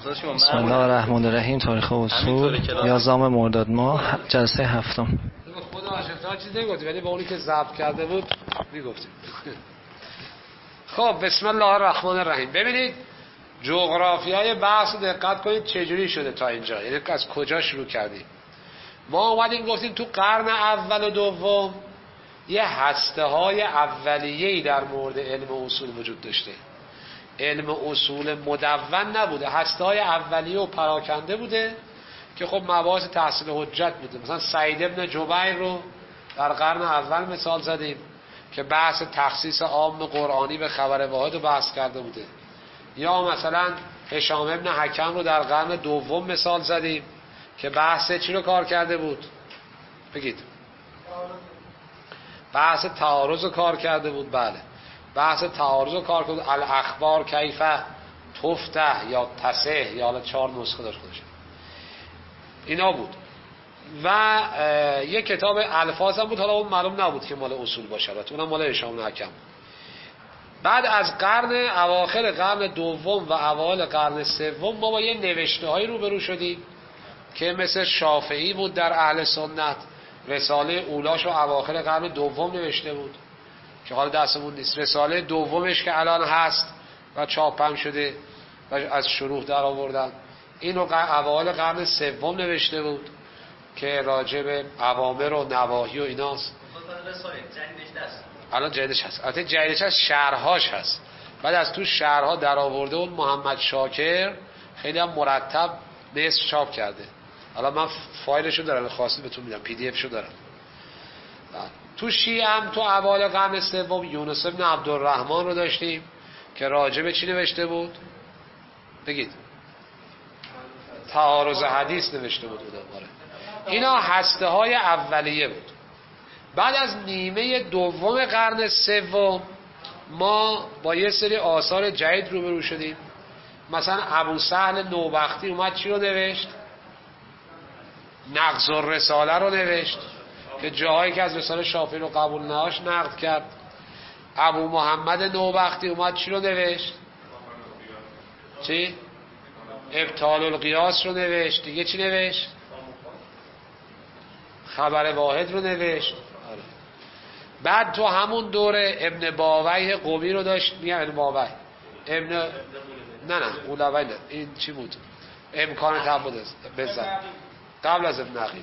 بسم الله الرحمن الرحیم. تاریخ اصول 11 مرداد ماه، جلسه هفتم. خدا آشفته ها چیز نگفتی، ولی با اونی که ضبط کرده بود میگفتیم. خب بسم الله الرحمن الرحیم. ببینید جغرافیای بحث رو دقت کنید چجوری شده تا اینجا، یعنی از کجا شروع کردیم. ما اومدیم گفتیم تو قرن اول و دوم یه هسته های اولیه‌ای در مورد علم اصول وجود داشته. علم اصول مدون نبوده، هسته های اولیه و پراکنده بوده که خب مباحث تحصیل حجت بوده. مثلا سعید ابن جبیر رو در قرن اول مثال زدیم که بحث تخصیص عام قرآنی به خبر واحد رو بحث کرده بوده. یا مثلا هشام ابن حکم رو در قرن دوم مثال زدیم که بحث چی رو کار کرده بود؟ بگید. بحث تعارض رو کار کرده بود. بله، بحث تعارض رو کار کرده بود. الاخبار کیفه تفته یا تصح، یا حالا 4 نسخه داشت اینا بود. و یک کتاب الفاظ هم بود، حالا اون معلوم نبود که مال اصول باشه، اونم مال هشام حکم. بعد از قرن اواخر قرن دوم و اوایل قرن سوم ما با یه نوشته‌هایی روبرو شدیم که مثل شافعی بود در اهل سنت، رساله اولاش رو اواخر قرن دوم نوشته بود که حالا دستمون نیست. رساله دومش که الان هست و چاپ شده و از شروح در آوردن، این رو اوایل قرن سوم نوشته بود که راجع به اوامر و نواهی و ایناست. الان جدیدش هست، البته جدیدش هست، شرحاش هست. بعد از تو شرحا در آورده اون محمد شاکر خیلی هم مرتب نصف چاپ کرده. الان من فایلشو دارم، خواستید بهتون میدم، پی دی اف شو دارم. تو شیعه هم تو اوایل قرن سوم یونس ابن عبدالرحمن رو داشتیم که راجع به چی نوشته بود؟ بگید. تعارض حدیث نوشته بود. اینا هسته های اولیه بود. بعد از نیمه دوم قرن سوم ما با یه سری آثار جدید روبرو شدیم. مثلا ابو سهل نوبختی اومد چی رو نوشت؟ نقض الرساله رو نوشت که جاهایی که از رساله شافعی رو قبول نداشت نقد کرد. ابو محمد نوبختی اومد چی رو نوشت؟ چی؟ ابطال القیاس رو نوشت. دیگه چی نوشت؟ خبر واحد رو نوشت. بعد تو همون دوره ابن باوی قومی رو داشت. میگم ابن باوی نه قولوی نه، این چی بود؟ امکان تعبد بزن قبل از ابن عقیل.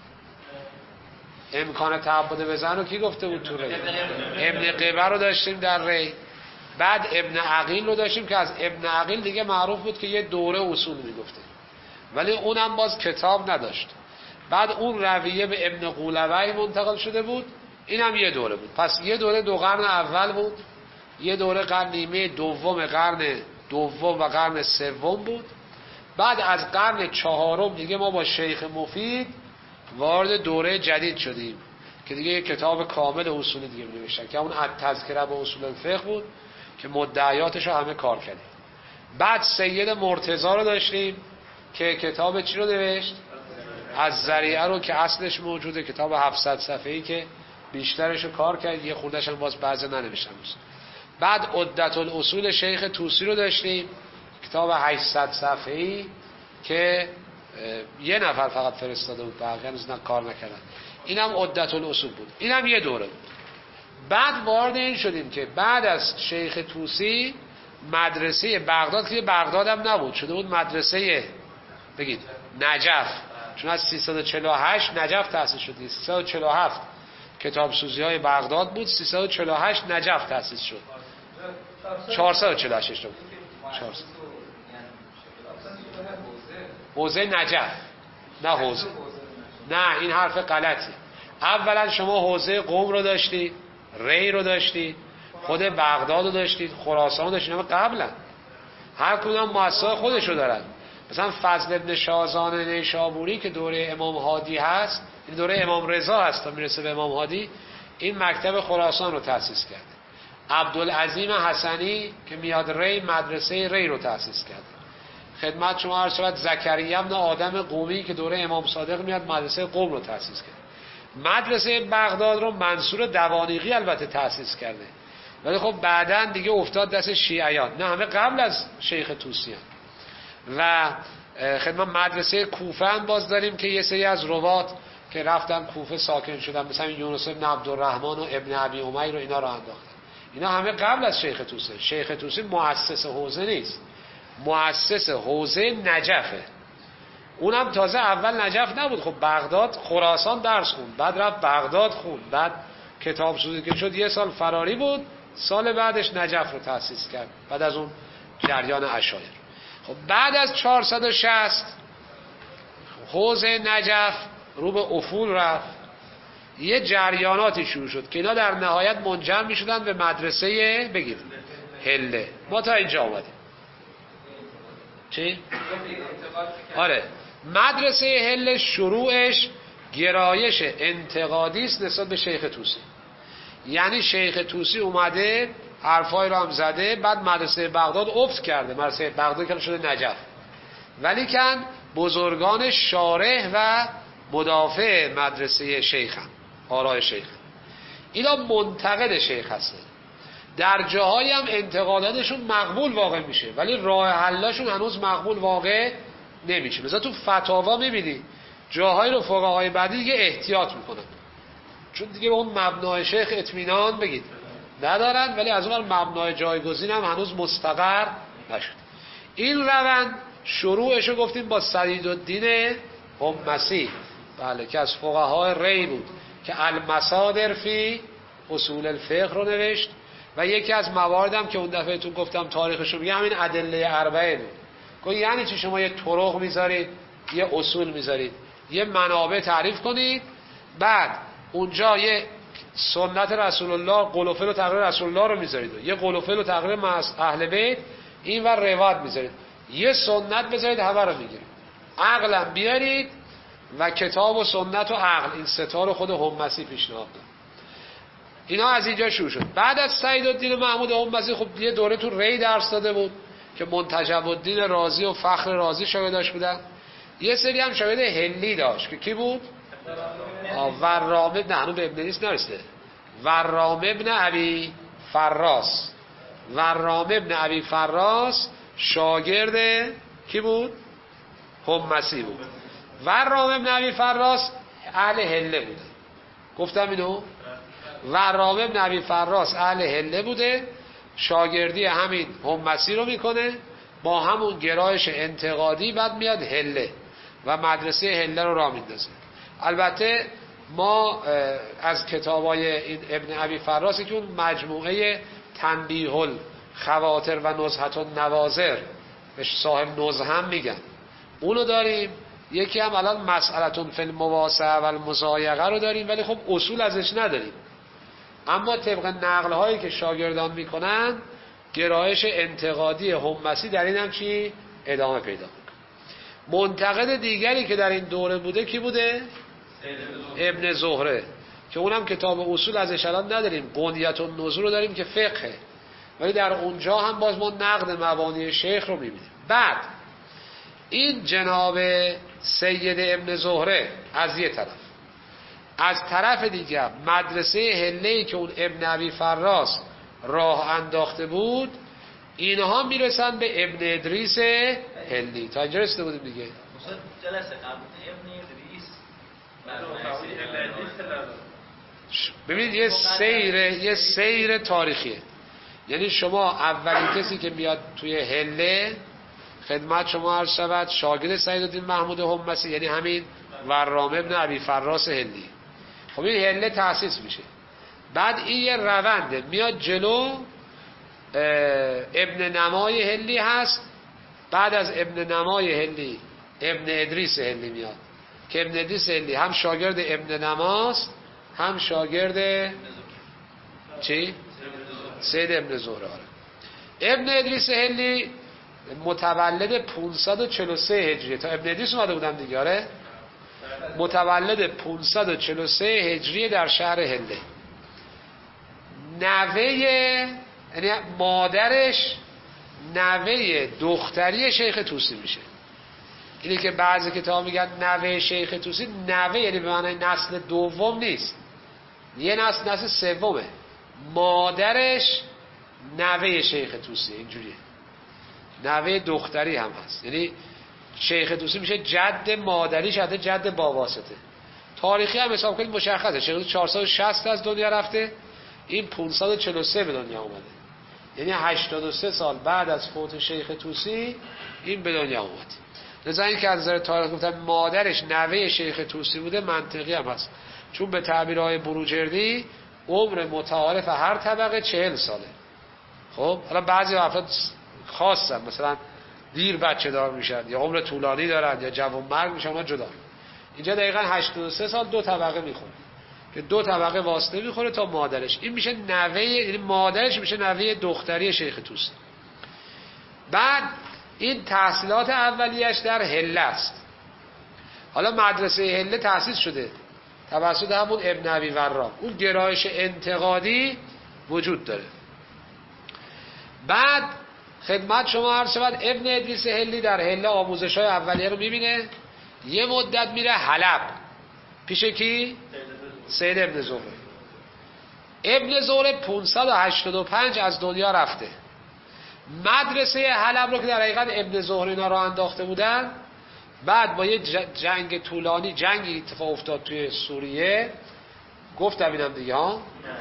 امکان تعبد بزن رو کی گفته بود تو ری؟ ابن قبر رو داشتیم در ری. بعد ابن عقیل رو داشتیم که از ابن عقیل دیگه معروف بود که یه دوره اصول میگفته، ولی اونم باز کتاب نداشت. بعد اون رویه به ابن قولوی منتقل شده بود، اینم یه دوره بود. پس یه دوره دو قرن اول بود، یه دوره قرن نیمه دوم قرن دوم و قرن سوم بود. بعد از قرن چهارم دیگه ما با شیخ مفید وارد دوره جدید شدیم که دیگه یک کتاب کامل اصول دیگه نوشتن که اون التذکره به اصول الفقه بود که مدعیاتش رو همه کار کردیم. بعد سید مرتضی رو داشتیم که کتاب چی رو نوشت؟ از ذریعه رو که اصلش موجوده، کتاب 700 صفحه‌ای که بیشترش رو کار کرد، یه خورده‌ش هم باز بعضی ننوشتن. بعد عدت الاصول شیخ طوسی رو داشتیم، کتاب 800 صفحه‌ای که یه نفر فقط فرستاده بود، بقیه هنوز کار نکردن. اینم عدت الاصول بود. اینم یه دوره بود. بعد وارد این شدیم که بعد از شیخ طوسی مدرسه بغداد، که بغداد هم نبود، شده بود مدرسه بگید نجف، چون از 348 نجف تأسیس شد. 347 کتاب سوزی های بغداد بود، 348 نجف تأسیس شد. 448 بود. 400 حوزه نجف، نه حوزه، نه این حرف غلطی. اولا شما حوزه قم رو داشتید، ری رو داشتید، خود بغداد رو داشتید، خراسان رو داشتید. اما قبلا هر کدوم مؤسسات خودش رو دارن. مثلا فضل ابن شازان نیشابوری که دوره امام هادی هست، این دوره امام رضا هست تا میرسه به امام هادی، این مکتب خراسان رو تأسیس کرد. عبدالعظیم حسنی که میاد ری، مدرسه ری رو تأسیس کرد. خدمت شما عرض شود زکریا ابن آدم قومی که دوره امام صادق میاد مدرسه قم رو تأسیس کرد. مدرسه بغداد رو منصور دوانیقی البته تأسیس کرده، ولی خب بعداً دیگه افتاد دست شیعیان. نه، همه قبل از شیخ طوسی. و خدمت مدرسه کوفه هم باز داریم که یه سری از روات که رفتن کوفه ساکن شدن، مثلا یونس بن عبدالرحمن و ابن ابی امیر و اینا رو انداختن. اینا همه قبل از شیخ طوسی. شیخ طوسی مؤسس حوزه نیست، مؤسس حوزه نجفه. اونم تازه اول نجف نبود، خب بغداد خراسان درس خوند، بعد رفت بغداد خوند، بعد کتاب سوزی که شد یه سال فراری بود، سال بعدش نجف رو تأسیس کرد بعد از اون جریان اشایر. خب بعد از 460 حوزه نجف رو به افول رفت، یه جریاناتی شروع شد که اینا در نهایت منجر می شدن به مدرسه بگید هله. ما تا اینجا آمدیم. چی؟ آره، مدرسه هله شروعش گرایش انتقادی است نسبت به شیخ طوسی. یعنی شیخ طوسی اومده حرفای رو هم زده، بعد مدرسه بغداد افت کرده، مدرسه بغداد که شده نجف، ولی کن بزرگان شارح و مدافع مدرسه شیخ هم، آرای شیخ هم. اینا منتقد شیخ هستن، در جاهایی هم انتقاداتشون مقبول واقع میشه ولی راه حلاشون هنوز مقبول واقع نمیشه. مثلا تو فتاوا میبینی جاهایی رو فقهای بعدی دیگه احتیاط میکنن، چون دیگه به اون مبنای شیخ اطمینان بگید ندارن، ولی از اون مبنای جایگزین هم هنوز مستقر نشد. این روند شروعشو گفتیم با سعیدالدین حمصی، بله، که از فقهای ری بود که المصادر فی اصول الفقه رو نوشت و یکی از مواردم که اون دفعه تون گفتم تاریخشو میگم همین ادله اربعه بود. گفت یعنی چی شما یه طرق میذارید، یه اصول میذارید، یه منابع تعریف کنید، بعد اونجا یه سنت رسول الله، قول و فعل و تقریر رسول الله رو میذارید، یه قول و فعل و تقریر اهل بیت، این ور روایت میذارید، یه سنت بذارید همه رو میگیرید، عقلم بیارید و کتاب و سنت و عقل، این ستا رو خود حمصی پیشنهاد داد. اینا از اینجا شروع شد. بعد از سعیدالدین محمود حمصی خب یه دوره تو ری درس داده بود که منتجب الدین رازی و فخر رازی شاگرداش بودن. یه سری هم شاگرد هلی داشت که کی بود؟ ورام ابن، هنوز به ابن نیست نرسیده، ورام ابن ابی فراس. ورام ابن ابی فراس شاگرد کی بود؟ حمصی بود. ورام ابن ابی فراس اهل هله بوده، گفتم اینو. ورام ابن ابی فراس اهل هله بوده، شاگردی همین حمصی رو میکنه با همون گرایش انتقادی، بعد میاد هله و مدرسه هله رو راه میندازه. البته ما از کتابای این ابن ابی فراسی که اون مجموعه تنبیه الخواطر و نزهة النواظر بهش صاحب نزهه هم میگن، اونو داریم. یکی هم الان مسئلتون فی المواسعه و المضایقه رو داریم، ولی خب اصول ازش نداریم. اما طبق نقل هایی که شاگردان میکنن گرایش انتقادی حمصی در این هم چی ادامه پیدا میکنه. منتقد دیگری که در این دوره بوده کی بوده؟ ابن زهره، که اونم کتاب اصول ازش الان نداریم، بنیة النظر رو داریم که فقهه، ولی در اونجا هم باز ما نقد مبانی شیخ رو میبینیم. بعد این جناب سید ابن زهره از یه طرف، از طرف دیگر مدرسه هله‌ای که اون ابن ابی فراس راه انداخته بود، اینها میرسن به ابن ادریس هلی. تا اینجا رسیده بودیم دیگه. جلسه قبل ابن ادریس ببینید یه سیر تاریخیه. یعنی شما اولین کسی که میاد توی هله خدمت شما عرض شود شاگرد سعیدالدین محمود حمصی، یعنی همین ورام ابن ابی فراس هلی. خب این هله تأسیس میشه، بعد این یه رونده میاد جلو. ابن نمای هلی هست، بعد از ابن نمای هلی ابن ادریس هلی میاد که ابن ادریس هلی هم شاگرد ابن نماست هم شاگرد چی؟ سید ابن زهره. ابن ادریس هلی متولد 543 هجری، تا ابن ادریس اومده بودم دیگه، آره، متولد 543 هجری در شهر هله. نوه، یعنی مادرش نوه دختری شیخ طوسی میشه. اینی که بعضی کتاب میگن نوه شیخ طوسی، نوه یعنی به معنی نسل دوم نیست، یه نسل سومه. مادرش نوه شیخ طوسی، اینجوریه. نوه دختری هم هست. یعنی شیخ طوسی میشه جد مادریش حتی جد باباسته. تاریخی هم حساب کنید مشخصه. شیخ طوسی 460 از دنیا رفته، این 543 به دنیا اومده. یعنی 83 سال بعد از فوت شیخ طوسی این به دنیا اومد. لذا این که از نظر تاریخ گفتن مادرش نوه شیخ طوسی بوده منطقی هم هست، چون به تعبیرهای بروجردی عمر متعارف هر طبقه 40 ساله. خب حالا بعضی افراد خاصن، مثلا دیر بچه دار میشن یا عمر طولانی دارن یا جوان مرگ میشن، اونا جدا. اینجا دقیقاً 83 سال دو طبقه میخوره که دو طبقه واسطه میخوره تا مادرش. این میشه نوه، یعنی مادرش میشه نوه دختری شیخ طوسی. بعد این تحصیلات اولیش در هله است. حالا مدرسه هله تأسیس شده توسط همون ابن ابی ورا. اون گرایش انتقادی وجود داره. بعد خدمت شما عرض شود ابن ادریس هلی در هله آموزش‌های اولیه رو میبینه، یه مدت میره حلب پیش کی؟ سید ابن زهره. ابن زهره 585 از دنیا رفته. مدرسه حلب رو که در حقیقت ابن زهره اینا رو انداخته بودن، بعد با یه جنگ طولانی، جنگی اتفاق افتاد توی سوریه، گفتم اینم دیگه ها،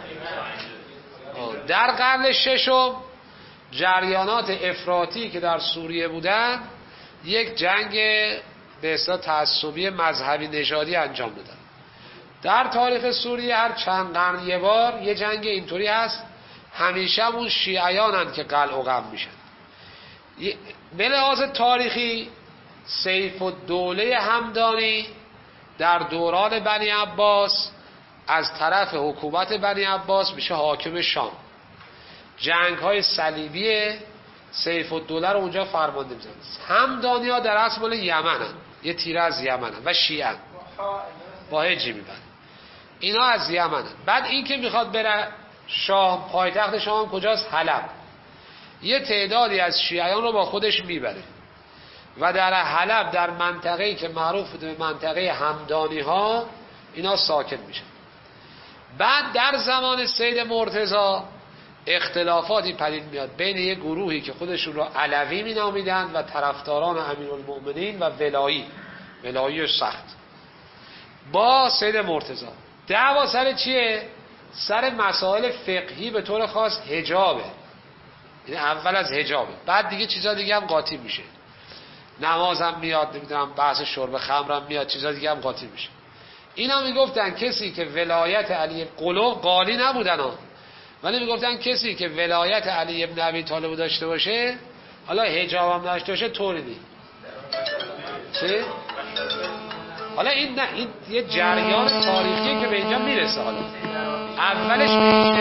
در قرن ششم جریانات افراطی که در سوریه بودن یک جنگ به اصطلاح تعصبی مذهبی نژادی انجام دادن. در تاریخ سوریه هر چند قرن یه بار یه جنگ اینطوری هست، همیشه اون شیعیانن که قلع و قم میشن. به لحاظ تاریخی سیف الدوله همدانی در دوران بنی عباس از طرف حکومت بنی عباس میشه حاکم شام. جنگ های صلیبی سیف الدوله رو اونجا فرمانده میزنن. همدانی ها در اصل مال یمنن، یه تیره از یمنن و شیعن با هجی میبرن. اینا از یمنن. بعد این که میخواد بره شام، پایتخت شام کجاست؟ حلب. یه تعدادی از شیعیان رو با خودش میبره و در حلب در منطقه‌ای که معروف به منطقه همدانی ها اینا ساکن میشن. بعد در زمان سید مرتضی اختلافاتی پدید میاد بین یک گروهی که خودشون رو علوی مینامیدن و طرفداران امیرالمؤمنین و ولایی سخت با سید مرتضی. دعوا سر چیه؟ سر مسائل فقهی، به طور خاص حجابه. یعنی اول از حجابه، بعد دیگه چیزا دیگه هم قاطی میشه. نمازم میاد، نمیدونم بحث شرب خمرم میاد، چیزا دیگه هم قاطی میشه. اینا میگفتن کسی که ولایت علی قالی نبودن ها، ولی میگفتن کسی که ولایت علی ابن ابی طالب داشته باشه، حالا حجاب هم داشته باشه، طوری نی چی؟ حالا این نه، این یه جریان تاریخی که به اینجا میرسه. حالا اولش به این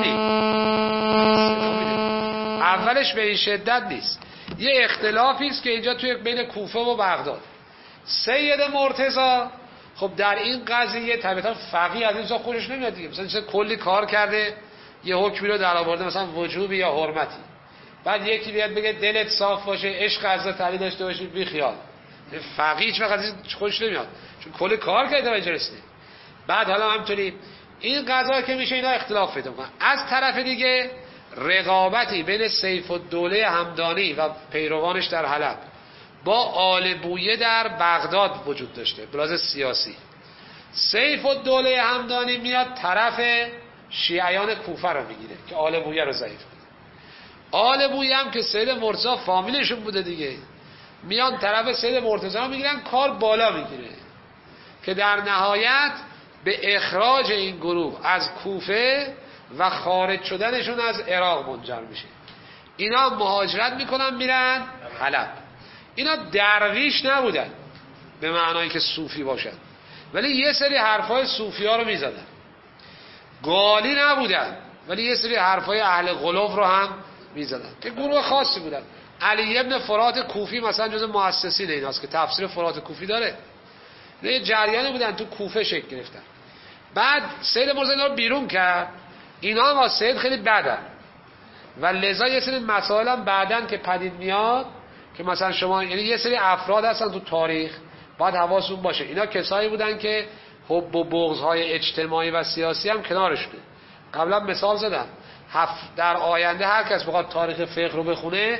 شدت نیست، یه اختلافی است که اینجا توی بین کوفه و بغداد. سید مرتضی خب در این قضیه طبیعتا فقیه از این خوشش نمیاد دیگه. مثلا کلی کار کرده، یه حکمی رو در آورده، مثلا وجوبی یا حرمتی، بعد یکی بیاد بگه دلت صاف باشه، عشق حضرت علی داشته باشی، بی خیال. فقیه هیچ وقت خوشش نمیاد چون کلی کار کرده و اجرسته. بعد حالا همینطوری این قضا که میشه اینا اختلاف پیدا میکنن. از طرف دیگه رقابتی بین سیف الدوله همدانی و پیروانش در حلب با آل بویه در بغداد وجود داشته به لحاظ سیاسی. سیف الدوله همدانی میاد طرف شیعیان کوفه رو میگیره که آل بویه رو ضعیف کنه. آل بویه هم که سید مرتضی فامیلشون بوده دیگه، میان طرف سید مرتضی رو میگیرن، کار بالا میگیره که در نهایت به اخراج این گروه از کوفه و خارج شدنشون از عراق منجر میشه. اینا مهاجرت میکنن میرن حلب. اینا درویش نبودن به معنایی که صوفی باشن، ولی یه سری حرفای صوفی ها رو میزدن. قالی نبودن ولی یه سری حرفای اهل غلو رو هم میزدن که گروه خاصی بودن. علی ابن فرات کوفی مثلا جز مؤسسین ایناست که تفسیر فرات کوفی داره. یه جریانی بودن تو کوفه شکل گرفتن. بعد سید مرتضی اینا رو بیرون کرد. اینا هم از سید خیلی بدن و لذا یه سری مسائل هم بعدن که پدید میاد که مثلا شما، یعنی یه سری افراد هستن تو تاریخ باید حواستون باشه، اینا کسایی بودن که حب و بغض‌های اجتماعی و سیاسی هم کنارشونه. قبلا مثال زدم، در آینده هر کس بخواد تاریخ فقه رو بخونه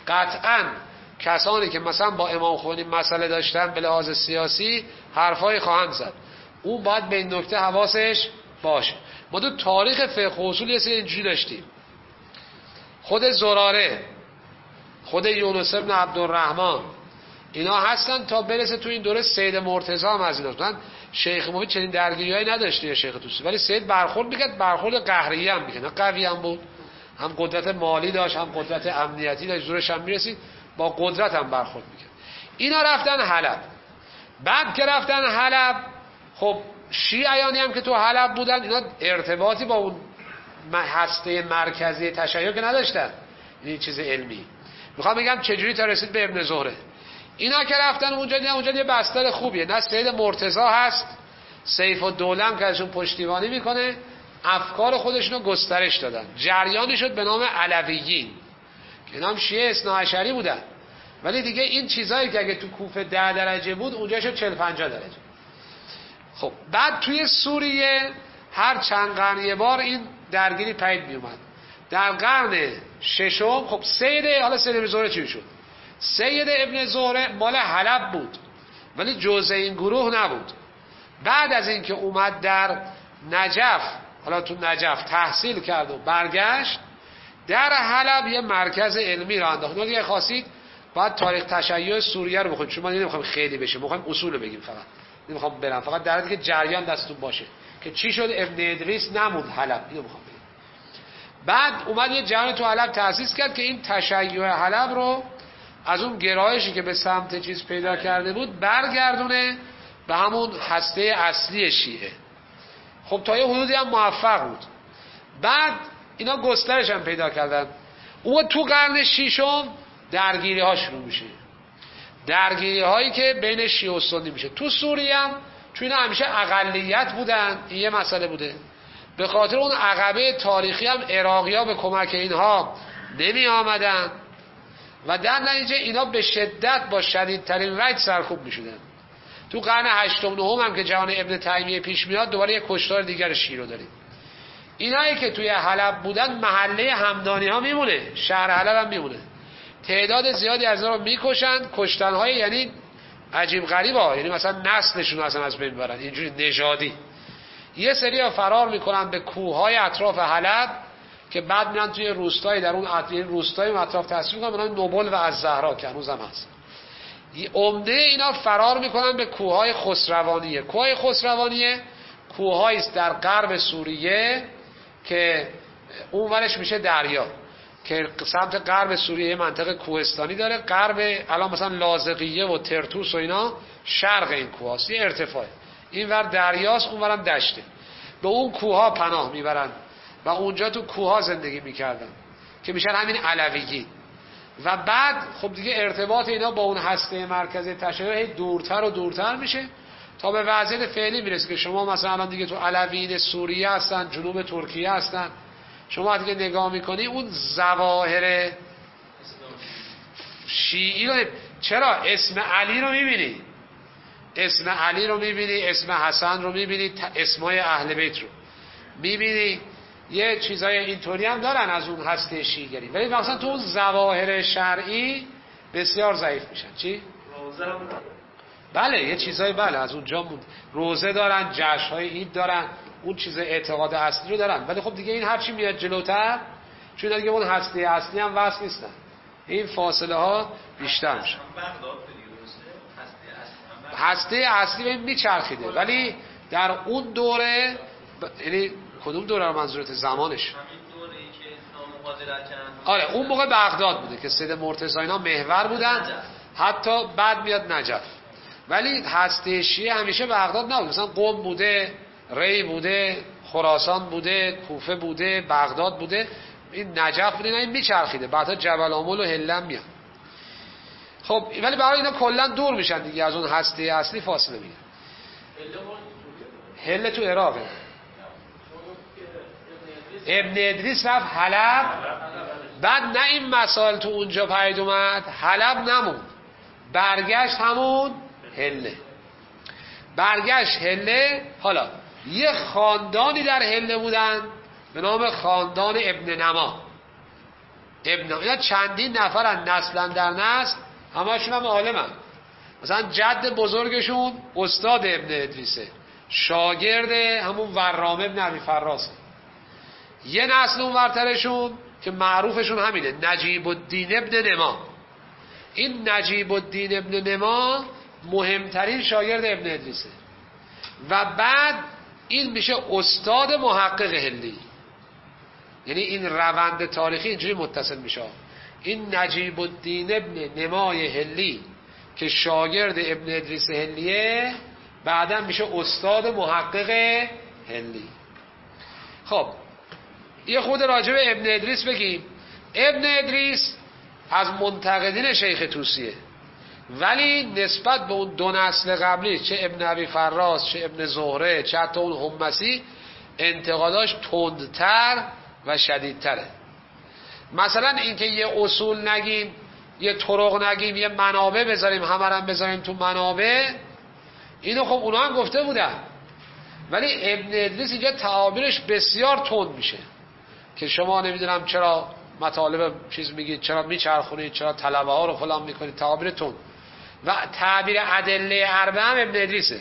قطعاً کسانی که مثلا با امام خمینی مسئله داشتن به لحاظ سیاسی حرفای خواهند زد. اون باید به این نکته حواسش باشه. ما تو تاریخ فقه اصول یه سری اینجوری داشتیم. خود زراره، خود یونس بن عبدالرحمن، اینا هستن تا برسه تو این دوره سید مرتضی هم از اینا. من شیخ مفید چنین درگیریایی نداشته یا شیخ توسی، ولی سید برخورد میکرد، برخورد قهریه هم میکرد، قوی هم بود، هم قدرت مالی داشت، هم قدرت امنیتی داشت، زورش هم میرسید، با قدرت هم برخورد میکرد. اینا رفتن حلب. بعد که رفتن حلب، خب شیعیانی هم که تو حلب بودن، اینا ارتباطی با اون هسته مرکزی تشیع که نداشتن. این چیز علمی. میخوام بگم چجوری تا رسید به ابن زهره. اینا که رفتن اونجا دیدن اونجا یه بستر خوبیه، نه سید مرتضی هست، سیف الدوله هم که ازشون پشتیبانی میکنه، افکار خودشونو گسترش دادن. جریانی شد به نام علویین که اینا هم شیعه اثناعشری بودن، ولی دیگه این چیزایی که اگه تو کوفه 10 درجه بود اونجا شد 40-50 درجه. خب بعد توی سوریه هر چند قرن یه بار این درگیری پدید می اومد. در قرن ششم خب سید ابن زهره چی شد؟ سید ابن زهره مال حلب بود ولی جزء این گروه نبود. بعد از اینکه اومد در نجف، حالا تو نجف تحصیل کرد و برگشت، در حلب یه مرکز علمی را انداخت. اگه خواستید باید تاریخ تشیع سوریه رو بخونید، چون ما نمیخوایم خیلی بشه، میخوایم اصول رو بگیم، فقط نمیخوام برم، فقط در حدی که جریان دستتون باشه که چی شد ابن ادریس نموند حلب، اینو میخوام بگم. بعد اومد یه جمع تو حلب تأسیس کرد که این تشیع حلب رو از اون گرایشی که به سمت چیز پیدا کرده بود برگردونه به همون هسته اصلی شیعه. خب تا یه حدودی هم موفق بود. بعد اینا گسترش هم پیدا کردن. اون تو قرن ششم درگیری ها شروع میشه، درگیری هایی که بین شیعه و سنی میشه. تو سوریه هم چون اینا همیشه اقلیت بودن، این یه مسئله بوده، به خاطر اون عقبه تاریخی هم عراقی ها به کمک اینها نمی آمدن و در نتیجه اینا به شدت با شدیدترین رنج سرکوب میشدن. تو قرن هشتم نهم هم که جهان ابن تیمیه پیش میاد دوباره یک کشتار دیگر شیعه رو داریم. اینایی که توی حلب بودن محله همدانی ها میمونه، شهر حلب هم میمونه، تعداد زیادی از اینا رو میکشن، کشتنهای یعنی عجیب غریب ها، یعنی مثلا نسلشون اصلا از بین برن، اینجوری نژادی. یه سری ها فرار میکنن به کوههای اطراف حلب که بعد میرن توی روستایی، در اون روستای اطراف تأسیس میکنن، میرن نوبل و از زهرا که هنوز هم هست. عمده اینا فرار میکنن به کوههای خسروانیه. کوههای خسروانیه کوههایی است در غرب سوریه که اون ورش میشه دریا، که سمت غرب سوریه منطقه کوهستانی داره، غرب الان مثلا لاذقیه و ترتوس و اینا شرق این کوهاست، یه ارتفاعه، این ور دریاست اون ورم دشته. به اون کوهها پناه میبرن و اونجا تو کوهها زندگی میکردن که میشن همین علویین. و بعد خب دیگه ارتباط اینا با اون هسته مرکزی تشیع دورتر و دورتر میشه تا به وضعیت فعلی میرسه که شما مثلا الان دیگه تو علویین سوریه هستن، جنوب ترکیه هستن، شما دیگه نگاه میکنی اون ظواهر شیعی رو چرا اسم علی رو میبینی، اسم علی رو میبینی، اسم حسن رو میبینی، اسمای اهل بیت رو میبینی، یه چیزای اینطوری هم دارن از اون هسته شیعیگری، ولی مثلا تو اون ظواهر شرعی بسیار ضعیف میشن. چی؟ روزه بله یه چیزای بله از اونجا بود، روزه دارن، جشن‌های عید دارن، اون چیز اعتقاد اصلی رو دارن، ولی خب دیگه این هرچی میاد جلوتر چون دیگه اون هسته اصلی هم وصل نیستن، این فاصله ها بیشتر میشه. هسته اصلی به میچرخیده ولی در اون دوره یعنی کدوم دوره رو منظورت زمانش؟ همین دوره‌ای که اسلام مهاجرت کردن. آره اون موقع بغداد بوده که سید مرتضی اینا محور بودن، حتی بعد میاد نجف، ولی هسته شیعه همیشه بغداد نبود، مثلا قم بوده، ری بوده، خراسان بوده، کوفه بوده، بغداد بوده، این نجف بوده، این میچرخیده، بعدا جبل آمل و هلم میاد. خب ولی برای اینا کلا دور میشن دیگه، از اون هسته اصلی فاصله میگیرن. هله تو عراقه. ابن ادریس رفت حلب، بعد نه این مسائل تو اونجا پدید اومد، حلب نموند، برگشت همون هله، برگشت هله. حالا یه خاندانی در هله بودن به نام خاندان ابن نما. اینا چندین نفرن نسلا در نسل، همشون هم عالمن. مثلا جد بزرگشون استاد ابن ادریسه، شاگرد همون ورام ابن ابی فراس. یه نسل اون ورترشون که معروفشون همینه، نجیب الدین ابن نما. این نجیب الدین ابن نما مهمترین شاگرد ابن ادریسه و بعد این میشه استاد محقق هلی. یعنی این روند تاریخی اینجوری متصل میشه. این نجیب الدین ابن نمای هلی که شاگرد ابن ادریس هلیه، بعدا میشه استاد محقق هلی. خب یه خود راجع به ابن ادریس بگیم. ابن ادریس از منتقدین شیخ طوسیه، ولی نسبت به اون دو نسل قبلی، چه ابن ابی فراس، چه ابن زهره، چه حتی اون حمصی، انتقاداش تندتر و شدیدتره. مثلا اینکه یه اصول نگیم، یه طرق نگیم، یه منابع بذاریم، همه رو بذاریم تو منابع، اینو خب اونا هم گفته بودن، ولی ابن ادریس اینجا تعابیرش بسیار تند میشه که شما نمیدونم چرا مطالب چیز میگید، چرا میچرخونید، چرا طلبه ها رو فلان میکنید، تعابیر تند. و تعبیر ادله اربعه هم ابن ادریسه.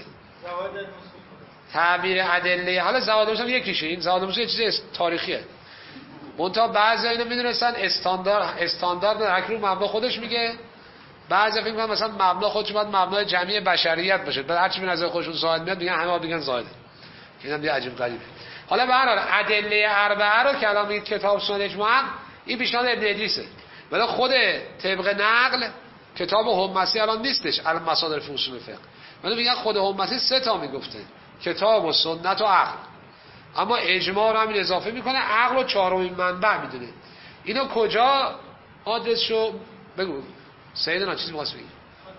تعبیر ادله، حالا زواد موسی یکیشه، این زواد موسی یه چیز تاریخیه. منتها بعضی اینو میدونستن استاندارد هر کی رو مبنا خودش میگه، بعضی فکر میکنن مثلا مبنا خودش باید مبنای جمعی بشریت باشه، بعد هر چی به نظر خودشون زائد میاد میگن همه میگن زائده. اینم یه عجیب غریبه. حالا به هر حال ادله اربعه رو که الان میگید کتاب سنن اجماع، این پیشنهاد ابن ادریسه، ولی خود طبق نقل کتاب حمصی الان نیستش، الان مصادر فی اصول فقه، ولی میگن خود حمصی 3 تا میگفته، کتاب و سنت و عقل، اما اجماع رو همین اضافه میکنه، عقل و چهارمین منبع میدونه. اینو کجا آدرسشو بگو سیدنا، چیزی می‌خواست بگی؟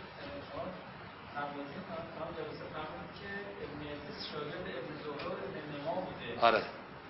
آره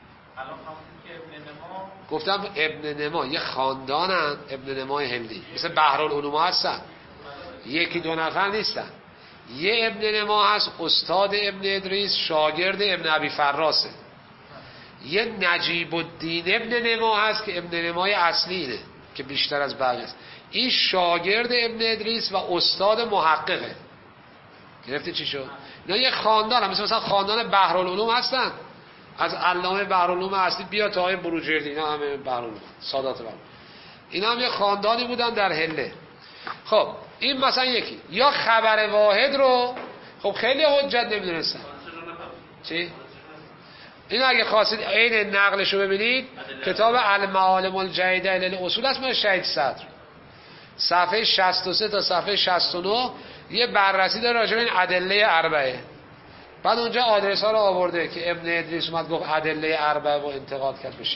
گفتم ابن نما یه خاندانن، ابن نمای هندی، مثل بحرالعلوم هستن، یکی دو نفر نیستن. یه ابن نما هست استاد ابن ادریس، شاگرد ابن ابی فراسه. یه نجیب الدین ابن نما هست که ابن نمای اصلی اینه که بیشتر از بقیه است. این شاگرد ابن ادریس و استاد محققه. گرفتی چی شد؟ اینا یه خاندان هم، مثلا خاندان بحرالعلوم هستن، از علامه بحرالعلوم اصلی بیا تا آقای بروجردی، اینا همه بحرالعلوم سادات بحرالعلوم، اینا هم یه خاندانی بودن در هله. خب این مثلا یکی. یا خبر واحد رو خب خیلی حجت نمیدونستن. چی؟ این اگه خواستید عین نقلش رو ببینید، کتاب المعالم الجدیده للاصول است، من شهید صدر، صفحه 63 تا صفحه 69 یه بررسی داره راجع به این ادله اربعه. بعد اونجا آدرس ها رو آورده که ابن ادریس اومد گفت ادله اربعه و انتقاد کرد بشه.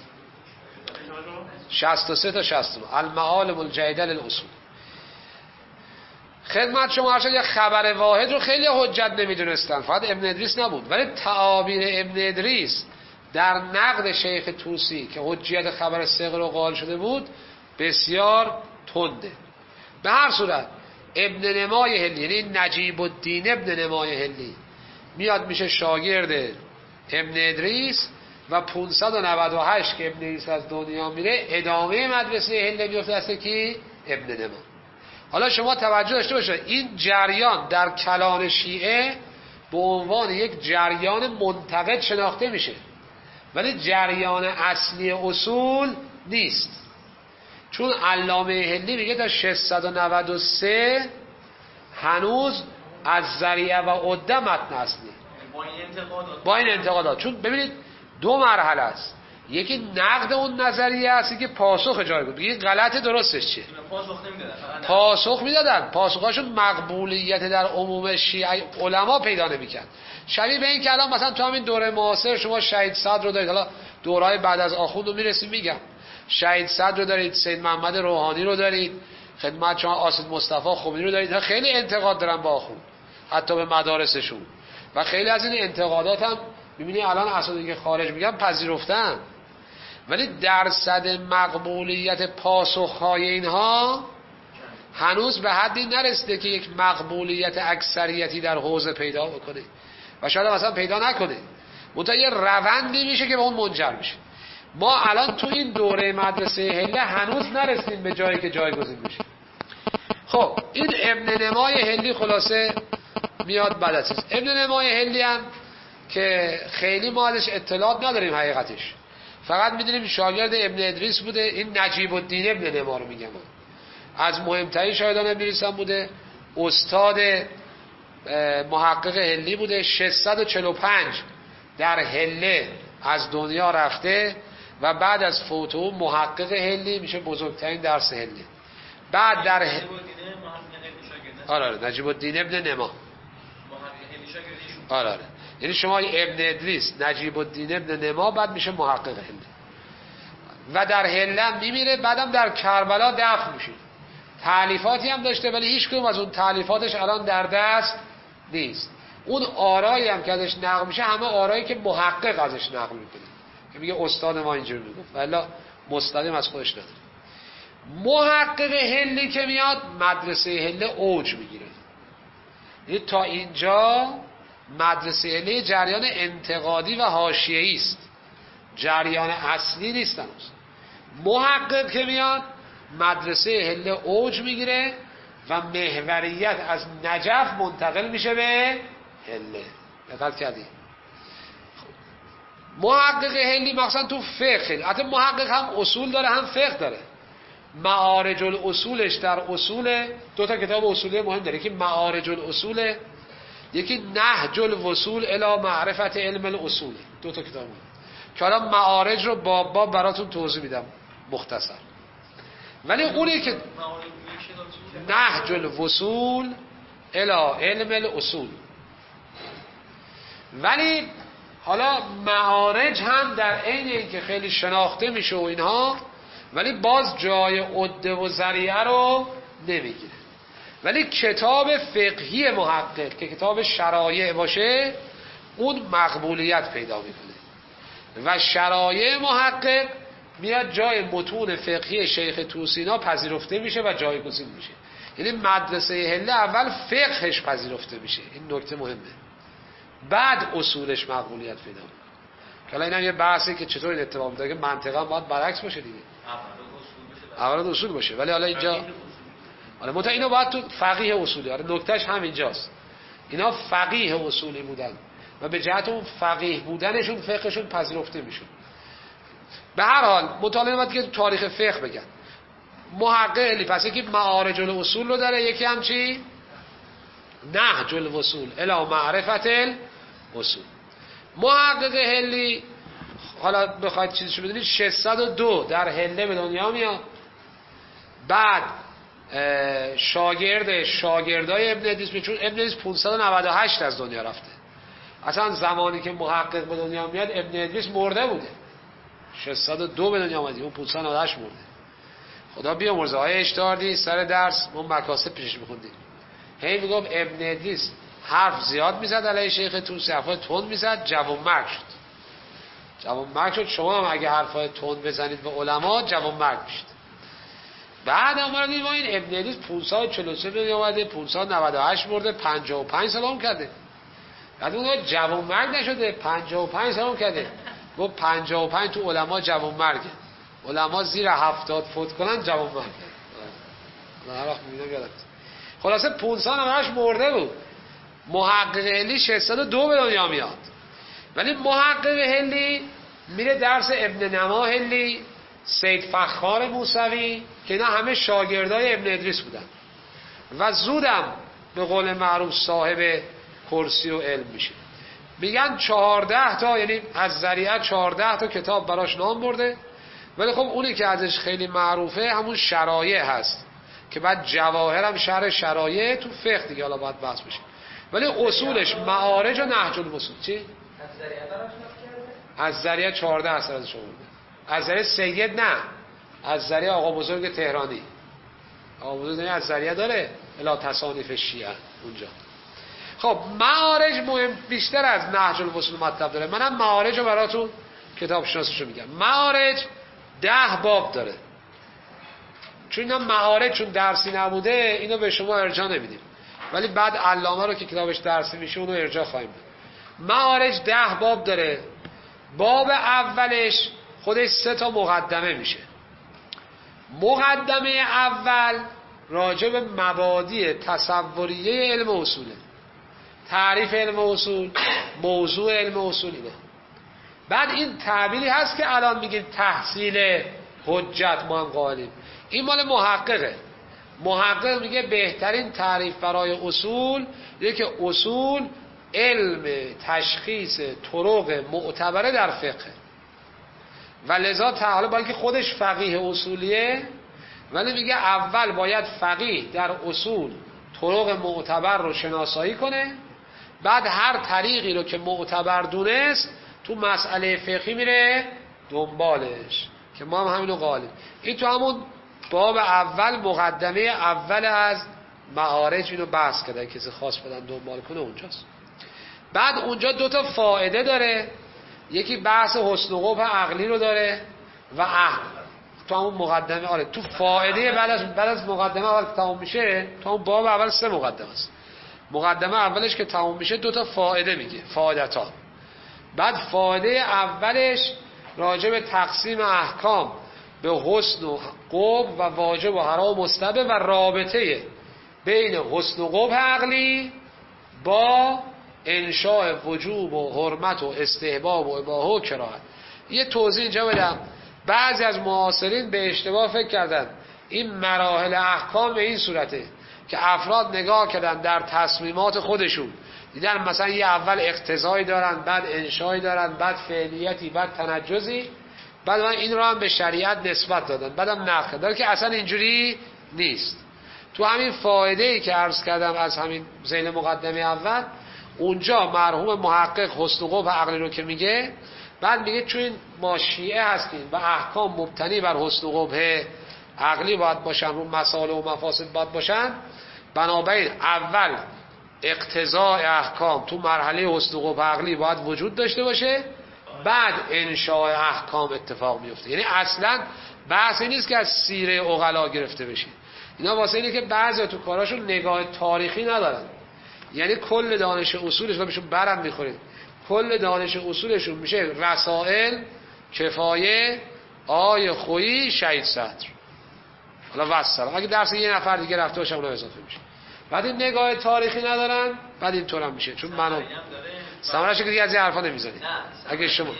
63 تا 69 المعالم الجدیده للاصول. خدمت شما هرچند یه خبر واحد رو خیلی حجت نمیدونستن، فقط ابن ادریس نبود، ولی تعابیر ابن ادریس در نقد شیخ طوسی که حجیت خبر ثقل و قائل شده بود بسیار تنده. به هر صورت ابن نمای هلی، یعنی نجیب الدین ابن نمای هلی میاد میشه شاگرد ابن ادریس و 598 که ابن ادریس از دنیا میره ادامه مدرسه هلی میفته دست کی؟ ابن نما. حالا شما توجه داشته باشید این جریان در کلان شیعه به عنوان یک جریان منتقد شناخته میشه، ولی جریان اصلی اصول نیست، چون علامه هلی میگه تا 693 هنوز از ذریعه و عده متن اصلی با این انتقادات. چون ببینید دو مرحله است، یکی نقد اون نظریه است که پاسخ جایگاه. بگید غلط درستش چیه؟ پاسخ میدادن، پاسخاشون مقبولیت در عموم شیعه علما پیدا نمیکرد. شبیه به این که الان مثلا تو همین دوره معاصر شما شهید صدر رو دارید، حالا دورهای بعد از آخوند رو میرسیم میگم، شهید صدر رو دارید، سید محمد روحانی رو دارید، خدمت شما آسد مصطفی خمینی رو دارید، خیلی انتقاد دارن با آخوند، حتی به مدارسشون، و خیلی از این انتقادات هم میبینی الان اساتیدی که خارج میگن پذیرفتن، ولی درصد مقبولیت پاسخهای اینها هنوز به حدی نرسیده که یک مقبولیت اکثریتی در حوزه پیدا بکنه و شاید مثلا پیدا نکنه، منتها یه روندی میشه که به اون منجر میشه. ما الان تو این دوره مدرسه هله هنوز نرسیدیم به جایی که جایگزین میشه. خب این ابن نمای هلی خلاصه میاد بعد از ابن نمای هلی هم که خیلی ما ازش اطلاعات نداریم حقیقتش، فقط میدونیم شاگرد ابن ادریس بوده. این نجیب الدین ابن نما رو میگم، از مهمترین شاگردان ابن ادریس هم بوده، استاد محقق هلی بوده. 645 در هله از دنیا رفته و بعد از فوت او محقق هلی میشه بزرگترین درس هلی. بعد در آره نجیب الدین ابن نما آره یعنی شما ابن ادریس نجیب الدین ابن نما بعد میشه محقق هلی و در هله میمیره. بعدم در کربلا دفن میشه. تالیفاتی هم داشته ولی هیچ کدوم از اون تالیفاتش الان در دست نیست. اون آرایی هم که ازش نقل میشه همه آرایی که محقق ازش نقل میکنه که میگه استاد ما اینجوری میگفت، ولی مستقیم از خودش نداره. محقق هلی که میاد مدرسه هله اوج میگیره. یعنی تا اینجا مدرسه هله جریان انتقادی و حاشیه‌ای است، جریان اصلی نیست هنوز. محقق که میاد مدرسه هله اوج میگیره و محوریت از نجف منتقل میشه به هله. دقت کردی؟ محقق هلی مثلا تو فقه، حتی محقق هم اصول داره هم فقه داره. معارج الاصولش در اصول، دو تا کتاب اصولی مهم داره، یکی معارج الاصول، یکی نهج الوصول الی معرفت علم الاصول. دو تا کتاب مهم که حالا معارج رو باب براتون توضیح میدم مختصر. ولی اونی که نهج الوصول الی علم الاصول، ولی حالا معارج هم در عین اینکه خیلی شناخته میشه و اینها، ولی باز جای عده و ذریعه رو نمیگیره. ولی کتاب فقهی محقق که کتاب شرایع باشه اون مقبولیت پیدا میکنه و شرایع محقق میاد جای متون فقهی شیخ توسینا پذیرفته میشه و جایگزین میشه. یعنی مدرسه هله اول فقهش پذیرفته میشه، این نکته مهمه، بعد اصولش مقبولیت پیدا میکنه. که الان اینم یه بحثی که چطور این اتفاق میفته که منطقا باید برعکس باشه دیگه، اول اصول باشه. ولی حالا اینجا حالا متأ اینو باید تو فقیه اصولی، آره نکتهش همینجاست، اینا فقیه اصولی بودن و به جهت اون فقیه بودنشون فقهشون پذیرفته میشون. به هر حال مطالعه باید که تو تاریخ فقه بگن محقق هلی پس یکی معارج الاصول رو داره، یکی هم چی؟ نهج الوصول الی معرفت الاصول. محقق هلی حالا بخواید چیزشو بدونید 602 در هله به دنیا میاد. بعد شاگردای ابن ادریس، چون ابن ادریس 598 از دنیا رفته، اصلا زمانی که محقق به دنیا میاد ابن ادریس مرده بوده. 602 به دنیا اومدی، اون 598 مرده. خدا بیامرزه. آیه اشتاردی سر درس ما مکاسب پیشش میخوندیم، هی میگم ابن ادریس حرف زیاد میزد علیه شیخ توسی، حرفای تند میزد، جوان مرگ شد. شما هم اگه حرفای تند بزنید به علما جوان مرگ میشید. بعد اومدیم ما این ابن ادریس 543 به دنیا اومده، 598 مرده، 55 سال هم کرده. بعد اون جوان مرگ نشده، 55 سال هم کرده. گفت 55 تو علما جوان مرگه، علما زیر 70 فوت کنن جوان مرگه. هر وقت میبینم یادم. خلاصه 598 مرده بود. محقق هلی 602 به دنیا میاد. ولی محقق هلی میره درس ابن نما هلی، سید فخار موسوی که اینا همه شاگردای ابن ادریس بودن و زودم به قول معروف صاحب کرسی و علم میشه. میگن 14 تا، یعنی از ذریعه 14 تا کتاب براش نام برده. ولی خب اونی که ازش خیلی معروفه همون شرایع هست که بعد جواهر هم شرح شرایع تو فقه دیگه، حالا باید بحث بشه. ولی اصولش معارج و نهج الوصول. چی؟ از ذریعه براش کرده؟ از ذریعه 14 اثر ازش آورده. از ذریعه سید نه، از ذریعه آقا بزرگ تهرانی. آقا بزرگ از ذریعه داره الا تصانیف شیعه اونجا. خب معارج مهم بیشتر از نهج الوصول مطلب داره. منم معارج رو براتون کتاب شناسیشو میگم. معارج 10 باب داره. چون اینا معارج چون درسی نبوده اینو به شما ارجاع نمیدیم، ولی بعد علامه رو که کتابش درسی میشه اونو ارجاع خواهیم داد. معارج 10 باب داره. باب اولش خودش 3 مقدمه میشه. مقدمه اول راجع به مبادی تصوریه علم اصوله، تعریف علم اصول، موضوع علم اصول اینه. بعد این تعبیری هست که الان میگیم تحصیل حجت، ما هم قائلیم این مال محققه. محقق میگه بهترین تعریف برای اصول اینه که اصول علم تشخیص طرق معتبره در فقه و لذا تعالی با اینکه خودش فقیه اصولیه ولی میگه اول باید فقیه در اصول طرق معتبر رو شناسایی کنه، بعد هر طریقی رو که معتبر دونست تو مسئله فقهی میره دنبالش، که ما هم همینو قائلیم. این تو همون باب اول مقدمه اول از معارج اینو بحث کرده، کسی خواست بدن دنبال کنه اونجاست. بعد اونجا 2 فائده داره، یکی بحث حسن و قبح عقلی رو داره و تو همون مقدمه تو فائده بعد از مقدمه اول که تمام میشه، تو همون باب اول 3 مقدمه است. مقدمه اولش که تمام میشه 2 فائده میگه، فائدتان. بعد فائده اولش راجع به تقسیم احکام به حسن و قبح و واجب و حرام و مستحب و رابطه بین حسن و قبح عقلی با انشاء وجوب و حرمت و استحباب و اباحه و کراهت. یه توضیح اینجا بدم. بعضی از معاصرین به اشتباه فکر کردن این مراحل احکام به این صورته که افراد نگاه کردن در تصمیمات خودشون دیدن مثلا یه اول اقتضایی دارن، بعد انشایی دارن، بعد فعلیتی، بعد تنجزی، بعد من این رو هم به شریعت نسبت دادن، بعدم نقد کردن که اصلا اینجوری نیست. تو همین فایده‌ای که عرض کردم از همین ذیل مقدمه اول، اونجا مرحوم محقق حسن و قبح عقلی رو که میگه، بعد میگه چون ما شیعه هستیم و احکام مبتنی بر حسن و قبح عقلی باید باشن، رو مسائل و مفاسد باید باشن، بنابراین اول اقتضاء احکام تو مرحله حسن و قبح عقلی باید وجود داشته باشه، بعد انشاء احکام اتفاق میفته. یعنی اصلا بحثی نیست که از سیره عقلا گرفته بشه، اینا واسه اینه که بعضی تو کاراشون نگاه تاریخی ندارن. یعنی کل دانش اصولش و بهشون برم میخورید، کل دانش اصولشون میشه رسائل، کفایه، آیه خویی، شهید صدر، حالا والسلام. اگه درس یه نفر دیگه رفته باشه اونها اضافه میشه. بعد این نگاه تاریخی ندارن، بعد اینطور هم میشه. چون منو سمرش که دیگه از این حرفا نمیزنی. اگه شما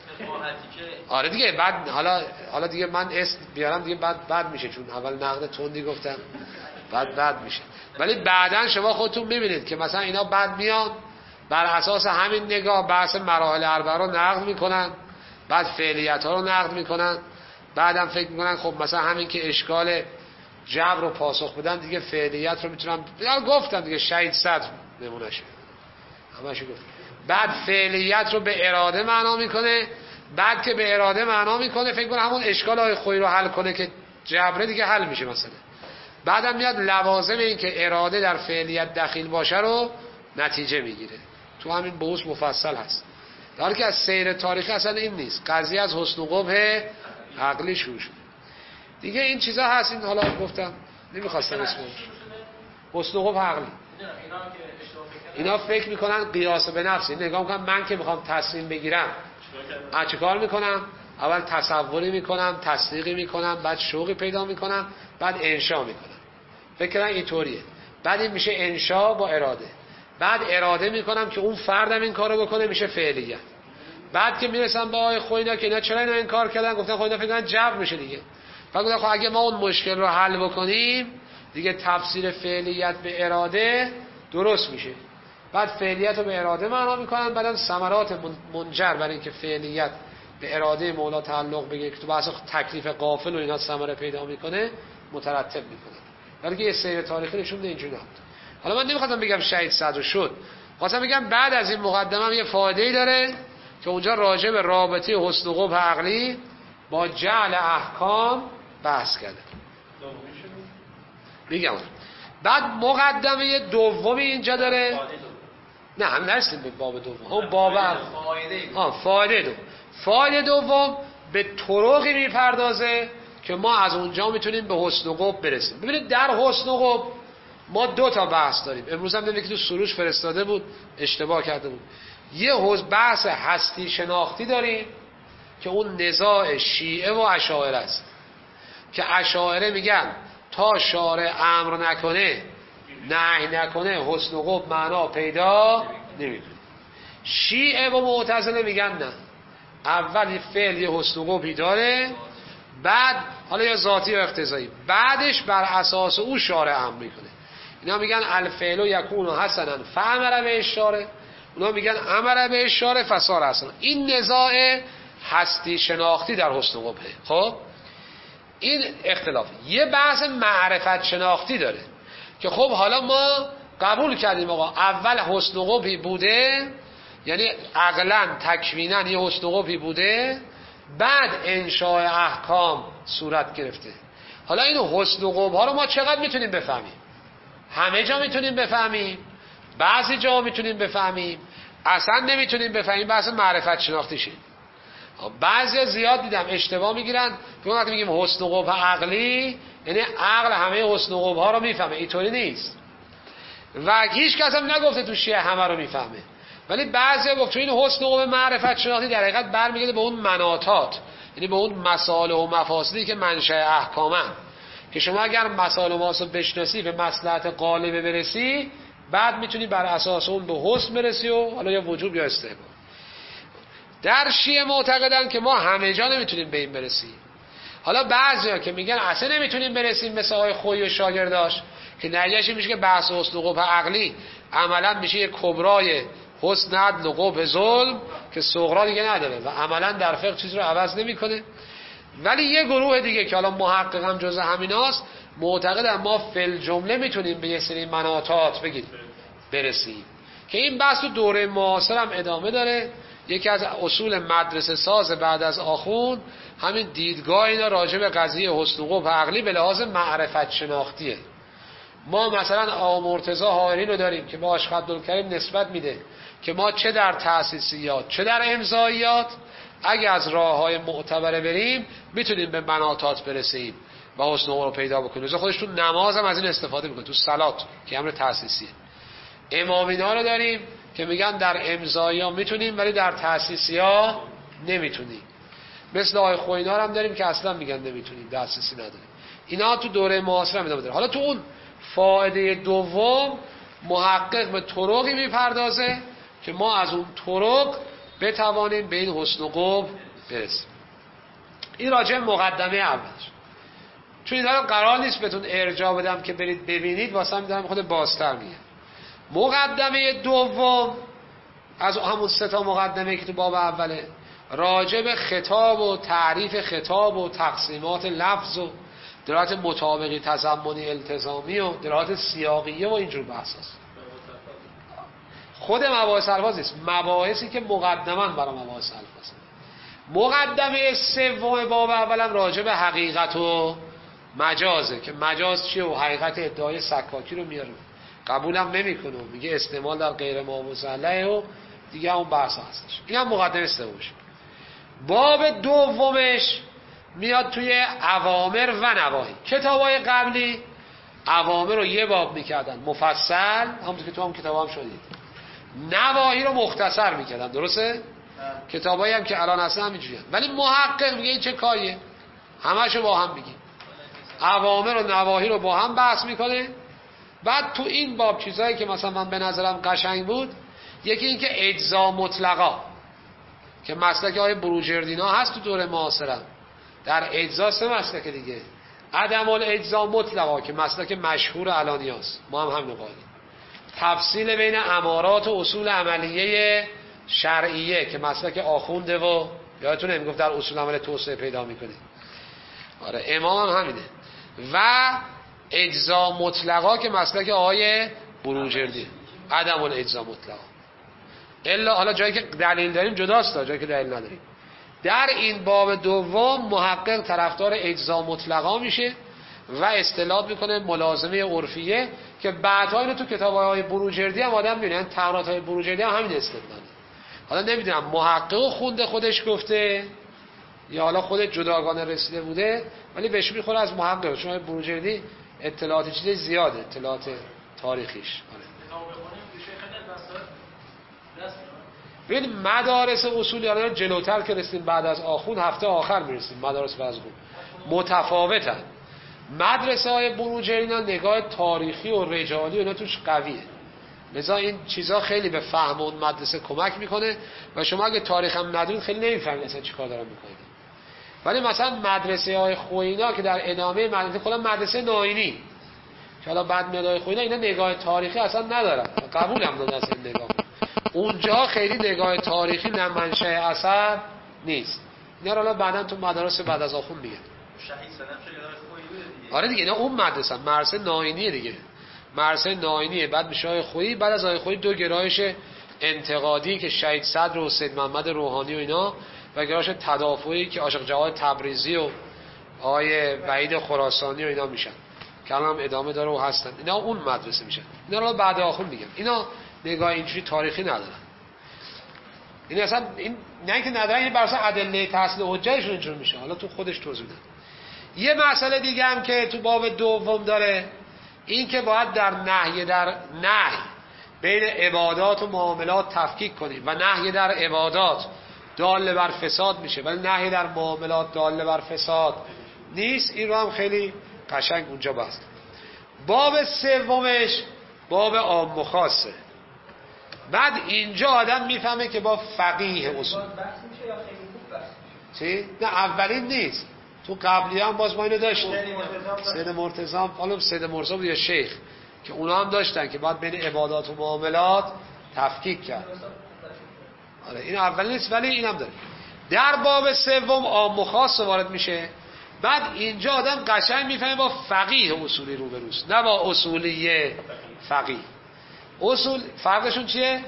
آره دیگه بعد حالا دیگه من اسم بیارم دیگه بعد میشه، چون اول نقد تندی گفتم بعد میشه. ولی بعدن شما خودتون میبینید که مثلا اینا بعد میان بر اساس همین نگاه بحث مراحل اربعه رو نقد میکنن، بعد فعلیت ها رو نقد میکنن، بعدم فکر میکنن خب مثلا همین که اشکال جبر رو پاسخ بدن دیگه فعلیت رو میتونم گفتم دیگه شهید صدر نمونشه همشو گفت. بعد فعلیت رو به اراده معنا میکنه، بعد که به اراده معنا میکنه فکر کنه همون اشکال های خویی رو حل کنه که جبره دیگه حل میشه مثلا. بعدم میاد لوازم این که اراده در فعلیت دخیل باشه رو نتیجه میگیره. تو همین بحث مفصل هست، در حالی که از سیر تاریخی اصلا این نیست، قضیه از حسن و قبح عقلی شروع شده دیگه. این چیزا هست، این حالا گفتم نمیخواستم اسمش حسن و قبح عقلی. اینا فکر میکنن قیاس به نفس، این نگاه میکنن من که میخوام تصمیم بگیرم چه کار میکنم؟ اول تصوری میکنم، تصدیقی میکنم، بعد شوقی پیدا میکنم، بعد انشا میکنم. فکر کردن اینطوریه. بعد این میشه انشا با اراده، بعد اراده میکنم که اون فردم این کارو بکنه، میشه فعلیت. بعد که میرسم به آیه خوینا که اینا چرا اینا این کار کردن، گفتن خب اینا فکر کردن جبر میشه دیگه. بعد گفتن خب اگه ما اون مشکل رو حل بکنیم دیگه تفسیر فعلیت به اراده درست میشه. بعد فعلیت رو به اراده معنا میکنن، بعدن ثمرات منجر برای اینکه فعلیت به اراده مولا تعلق بگیره که تو بحث تکلیف غافل و اینا ثمره پیدا میکنه مترتب میکنه. ولی یه سیر تاریخی نشون میده اینجوری نبود. حالا من نمیخواستم بگم شهید صدر شد، خواستم بگم بعد از این مقدمه یه فایده‌ای داره که اونجا راجع به رابطه حسن و قبح عقلی با جعل احکام بحث کرده. میگم بعد مقدمه دومی اینجا داره. نه هم نرسیم به باب دوم، هم باب فایده دوم به طرقی میپردازه که ما از اونجا میتونیم به حسن و قبح برسیم. ببینید در حسن و قبح ما 2 تا بحث داریم. امروز هم دیدیم که تو سروش فرستاده بود، اشتباه کرده بود. یه بحث هستی شناختی داریم که اون نزاع شیعه و اشاعره است که اشاعره میگن تا شارع امر نکنه نهی نکنه حسن و قبح معنا پیدا نمیکنه. شیعه و معتزله میگن نه، اول فعل یه حسن و قبحی داره، بعد حالا یا ذاتی یا اقتضایی، بعدش بر اساس او شارع امر میکنه. اینا میگن الفعل یکون حسنا فامر به الشارع، اونا میگن امر به الشارع فصار حسنا. این نزاع هستی شناختی در حسن و قبحه. خب این اختلاف. یه بحث معرفت شناختی داره که خب حالا ما قبول کردیم آقا اول حسن و قبحی بوده، یعنی عقلاً تکویناً یه حسن و قبحی بوده، بعد انشاء احکام صورت گرفته. حالا این حسن و قبح ها رو ما چقدر میتونیم بفهمیم؟ همه جا میتونیم بفهمیم، بعضی جا میتونیم بفهمیم، اصلا نمیتونیم بفهمیم. بحث معرفت شناختیشه. بعضی زیاد دیدم اشتباه میگیرن که وقتی میگیم حسن و قبح عقلی یعنی عقل همه حسن و قبح ها رو میفهمه. اینطوری نیست و هیچ کس هم نگفته تو شیعه همه رو میفهمه، ولی بعضی گفت تو این حسن و قبح معرفت شناختی در حقیقت برمیگرده به اون مناطات، یعنی به اون مصالح و مفاسدی که منشأ احکامن، که شما اگر مصالح و مفاسد بشناسی به مصلحت غالبه برسی، بعد میتونی بر اساس اون به حسن برسی و حالا یا وجوب یا استحباب. در شیعه معتقدن که ما همه جا نمیتونیم به این برسیم. حالا بعضیا که میگن اصلا نمیتونیم برسیم، مثل آقای خویی و شاگرداش، که نتیجهش میشه که بحث حسن و قبح عقلی عملا میشه یک کبرای حسن عدل و قبح ظلم که صغرا دیگه نداره و عملا در فقه چیز رو عوض نمیکنه. ولی یه گروه دیگه که حالا محقق هم جزء همیناست معتقدن ما فل جمله میتونیم به یه سری مناطات برسیم، که این بحث تو دوره معاصر هم ادامه داره. یکی از اصول مدرسه ساز بعد از آخوند همین دیدگاه اینا راجع به قضیه حسن و قبح عقلی به لحاظ معرفت شناختیه. ما مثلا آقا مرتضی حائری رو داریم که به عبدالکریم نسبت میده که ما چه در تأسیسیات چه در امضاییات اگه از راههای معتبره بریم میتونیم به مناطات برسیم و حسن و قبح رو پیدا بکنیم. خودش تو نماز هم از این استفاده میکنه، تو صلات که امر تأسیسیه. امامینا رو داریم که میگن در امضایی‌ها میتونیم ولی در تأسیسی‌ها نمیتونیم. مثل آقای خوینا هم داریم که اصلا میگن نمیتونیم، تأسیسی نداریم. اینا تو دوره معاصر هم ادامه داره. حالا تو اون فائده دوم محقق به طرقی میپردازه که ما از اون طرق بتوانیم به این حسن و قبح برسیم. این راجع مقدمه اولش. چون اینا قرار نیست بهتون ارجاع بدم که برید ببینید، واسه هم دارم خود بازتر میگم. مقدمه دوم از همون سه تا مقدمه که تو باب اوله راجع به خطاب و تعریف خطاب و تقسیمات لفظ و دلالت مطابقی تضمنی التزامی و دلالت سیاقیه و اینجور بحث هست. خود مباحث الفاظ نیست، مباحثی که مقدمن برای مباحث الفاظ. مقدمه سوم باب اولم راجع به حقیقت و مجازه که مجاز چیه و حقیقت ادعای سکاکی رو میاره، قبولم نمیکنه، میگه استعمال در غیر معوضله و دیگه اون بحث هستش. این هم مقدمه سومش. باب دومش میاد توی اوامر و نواهی. کتابای قبلی اوامر رو یه باب میکردن مفصل، همونطور که تو هم کتاب هم شدید، نواهی رو مختصر میکردن، درسته؟ کتابایی هم که الان هستن همینجوریه. ولی محقق میگه این چه کاریه؟ همشو با هم میگه، اوامر و نواهی رو با هم بحث میکنه. بعد تو این باب چیزایی که مثلا من به نظرم قشنگ بود، یکی این که اجزا مطلقا که مسلک های بروجردینا هست تو دوره معاصرم، در اجزا سه مسلک دیگه، عدم الاجزا مطلقا که مسلک مشهور علانیاست، ما هم همین قائلیم، تفصیل بین امارات و اصول عملیه شرعیه که مسلک آخونده و یادتونه میگفت در اصول عمل توسعه پیدا میکنه. آره امام هم همینه. و اجزا مطلقا که مسلک آقای بروجردی، عدم الاجزا مطلقا. الا حالا جایی که دلیل داریم جداست، جایی که دلیل نداریم. در این باب دوم محقق طرفدار اجزا مطلقا میشه و استدلال میکنه ملازمه عرفیه که بعدها اینو تو کتاب‌های بروجردی هم آدم میبینن، تقریرات بروجردی هم همین استدلاله. حالا نمیدونم محقق خونده خودش گفته یا حالا خود جداگانه رسیده بوده، ولی بهش میخوره از محقق، چون بروجردی اطلاعات چیز زیاده، اطلاعات تاریخیش. ببین مدارس اصولی الان جلوتر که رسیدیم بعد از آخوند هفته آخر میرسیم مدارس بعد از آخوند متفاوتن. مدرسه های بروجردی اینا نگاه تاریخی و رجالی و اینا توش قویه، لذا این چیزا خیلی به فهم اون مدرسه کمک میکنه و شما اگه تاریخ هم ندونید خیلی نمیفهمید اصلا چیکار دارن میکنید. ولی مثلا مدرسه های خوینا که در ادامه مدرسه کلا مدرسه ناینی که حالا بعد میاد های خوینا، اینا نگاه تاریخی اصلا ندارن، قبول هم دادن اصلا نگاه اونجا خیلی نگاه تاریخی نه منشأ اثر نیست. اینا رو حالا بعداً تو مدارس بعد از آخوند میگه. آره دیگه، اینا اون مدرسه ناینیه دیگه، مدرسه ناینیه. بعد میشه های خویی، بعد از های خویی دو گرایش انتقادی که شهید صدر و سید محمد روحانی و اینا، و گرایش تدافعی که عاشق جواد تبریزی و آقای وحید خراسانی و اینا میشن که الان هم ادامه داره و هستن. اینا اون مدرسه میشن. اینا رو بعد آخوند میگم. اینا نگاه اینجوری تاریخی ندارن. این اصلا این نه که ندارن، این برای ادله تحصیل حجتشون اینجوری میشه. حالا تو خودش توضیح میدم. یه مسئله دیگه هم که تو باب دوم داره، این که باید در نهی بین عبادات و معاملات تفکیک کنیم و نهی در عبادات دال بر فساد میشه ولی نهی در معاملات دال بر فساد نیست. این رو هم خیلی قشنگ اونجا بست. باب سومش باب عام و خاصه. بعد اینجا آدم میفهمه که با فقیه اصول چی؟ نه اولین نیست، تو قبلی هم باز ما اینو داشتیم. سید مرتضی حالا سید مرتضی بود یا شیخ که اونا هم داشتن که باید بین عبادات و معاملات تفکیک کرد. آره این اول نیست ولی اینم داره. در باب سوم عام و خاص وارد میشه. بعد اینجا آدم قشنگ میفهمه با فقیه اصولی روبروست نه با اصولی فقیه. اصول فرقشون چیه؟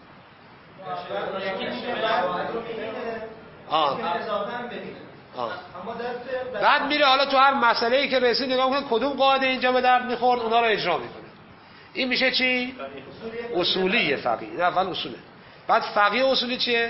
بعد میره حالا تو هر مسئله‌ای که رسید نگاه میکنه کدوم قاعده اینجا به درد میخورد اونا رو اجرا میکنه. این میشه چی؟ اصولی فقیه. نه اول اصوله. بعد فقیه اصولی چیه؟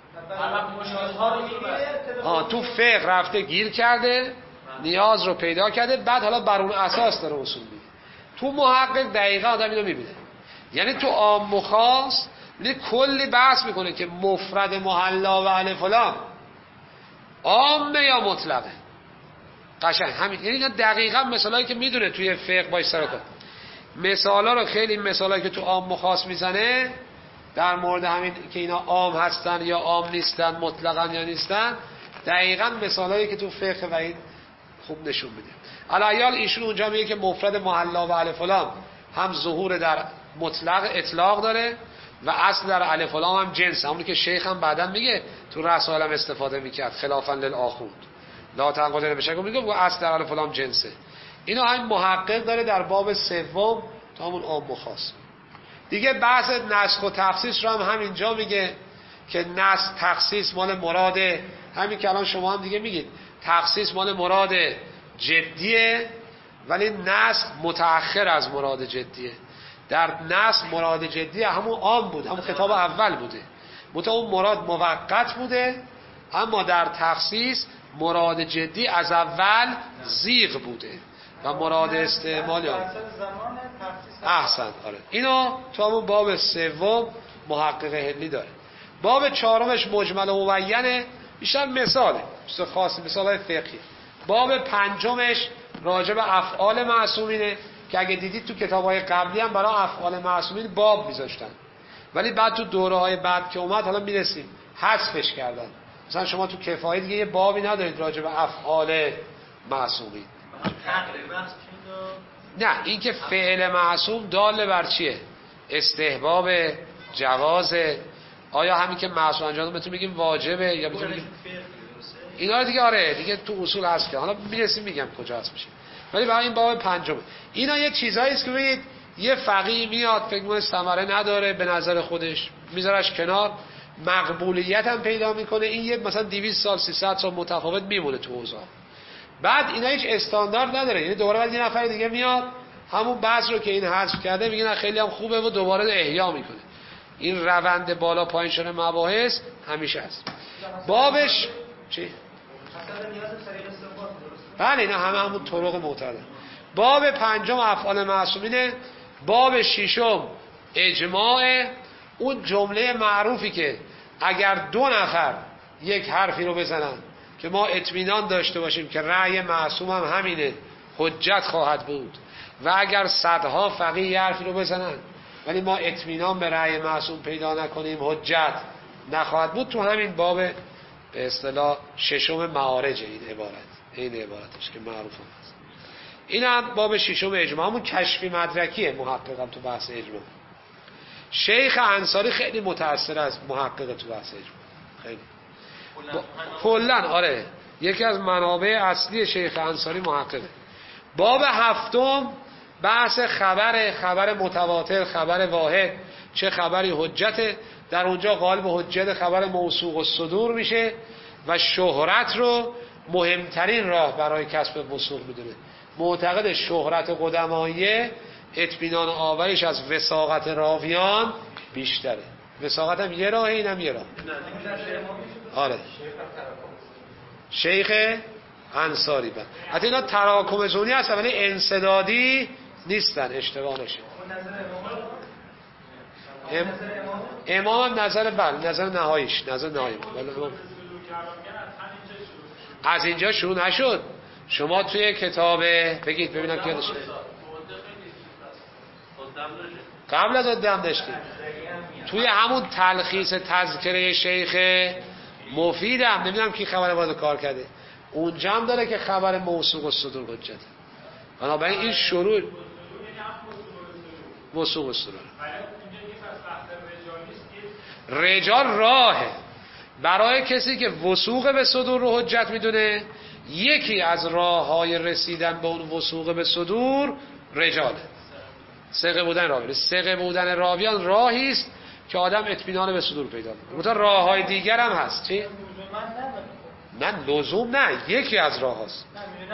تو فقه رفته گیر کرده، نیاز رو پیدا کرده، بعد حالا بر اون اساس داره اصول میگه. تو محقق دقیقا آدم اینو میبینه. یعنی تو عام و خاص کلی بحث میکنه که مفرد محلا و الف و لام عامه یا مطلقه. قشنگ همین. یعنی دقیقا مثالایی که میدونه توی فقه باش سر کار. مثالا رو خیلی مثالایی که تو عام و خاص میزنه در مورد همین که اینا عام هستن یا عام نیستن، مطلقاً یا نیستن، دقیقاً مثالایی که تو فقه و این خوب نشون میده. الایال ایشون اونجا میگه که مفرد محلا و الف و لام هم ظهور در مطلق اطلاق داره و اصل در الف و لام هم جنس، همونی که شیخ هم بعداً میگه تو رسائل هم استفاده میکرد خلافاً للآخوند لا تنقض بشک، میگه و اصل در الف و لام جنسه. اینا هم محقق داره در باب سوم تا همون عام و خاص. دیگه بحث نسخ و تخصیص رو هم همینجا میگه که نسخ تخصیص مال مراد همین که الان شما هم دیگه میگید تخصیص مال مراد جدیه ولی نسخ متأخر از مراد جدیه. در نسخ مراد جدیه همون عام بود، همون خطاب اول بوده، متأ اون مراد موقت بوده، اما در تخصیص مراد جدی از اول زیغ بوده و مراد استعمال احسن. آره اینو تو همون باب سوم محقق هلی داره. باب چهارمش مجمل و مبینه، بیشتر مثاله، بیشتر خاص مثالای فقهی. باب پنجمش راجع به افعال معصومینه که اگه دیدید تو کتاب‌های قبلی هم برای افعال معصومین باب میذاشتن ولی بعد تو دوره‌های بعد که اومد حالا میرسیم حذفش کردن. مثلا شما تو کفایه دیگه یه بابی ندارید راجع به افعال معصومین. نه این که فعل معصوم دال بر چیه؟ استحباب، جواز، آیا همین که معصوم انجام بهتون میگیم واجبه یا بهتون میگیم اینا رو دیگه آره دیگه تو اصول هست که حالا میرسیم میگم کجا هست میشه. ولی برای این باب پنجم اینا یه چیزایی است که ببینید یه فقیه میاد فکر می‌کنه ثمره نداره به نظر خودش میذارش کنار، مقبولیت هم پیدا میکنه، این یه مثلا 200 سال 300 سال متفاوت میمونه تو اوضاع. بعد اینا هیچ استاندارد نداره، یعنی دوباره بعد یه نفر دیگه میاد همون بحث رو که این حذف کرده میگه نه خیلی هم خوبه و دوباره احیا میکنه. این روند بالا پایین شدن مباحث همیشه هست. بابش چی؟ بله اینا همون طرق معتبر. باب پنجم افعال معصومینه. باب ششم اجماع، اون جمله معروفی که اگر 2 نفر یک حرفی رو بزنن که ما اطمینان داشته باشیم که رأی معصوم هم همینه، حجت خواهد بود، و اگر صدها فقیه یه حرفی رو بزنن ولی ما اطمینان به رأی معصوم پیدا نکنیم، حجت نخواهد بود. تو همین باب به اصطلاح 6 معارج این عبارتش که معروف هست. این هم باب 6 اجماع، همون کشفی مدرکیه. محققم تو بحث اجماع، شیخ انصاری خیلی متأثر از محقق تو بحث اجماع، خیلی کلن. آره یکی از منابع اصلی شیخ انصاری محققه. باب 7 بحث خبر متواتر، خبر واحد، چه خبری حجته. در اونجا غالب حجت خبر موثوق الصدور میشه و شهرت رو مهمترین راه برای کسب وثوق میدونه. معتقد شهرت قدماییه اطمینان آوریش از وثاقت راویان بیشتره. وثاقت هم یه راه، اینم یه راه. آره شیخ انصاری بعد حتی اینا تراکم زونی هستن ولی انسدادی نیستن، اشتباه نشه. امام هم نظر نهاییش نظر نهایی از اینجا شروع نشد. شما توی کتاب بگید ببینم که یادشه قبل از دم داشتیم توی همون تلخیص تذکره شیخ مفیدم، نمیدونم کی خبر وارد کار کرده، اونجا هم داره که خبر موثوق الصدور حجته. بنابراین این شروع موثوق الصدور رجال راهه برای کسی که وثوق به صدور رو حجت میدونه. یکی از راههای رسیدن به اون وثوق به صدور رجاله، ثقه بودن راویان راهی است که آدم اطمینان به صدور پیدا کنه. مثلا راههای دیگر هم هست. چی؟ نه لزوم نه، یکی از راه هاست.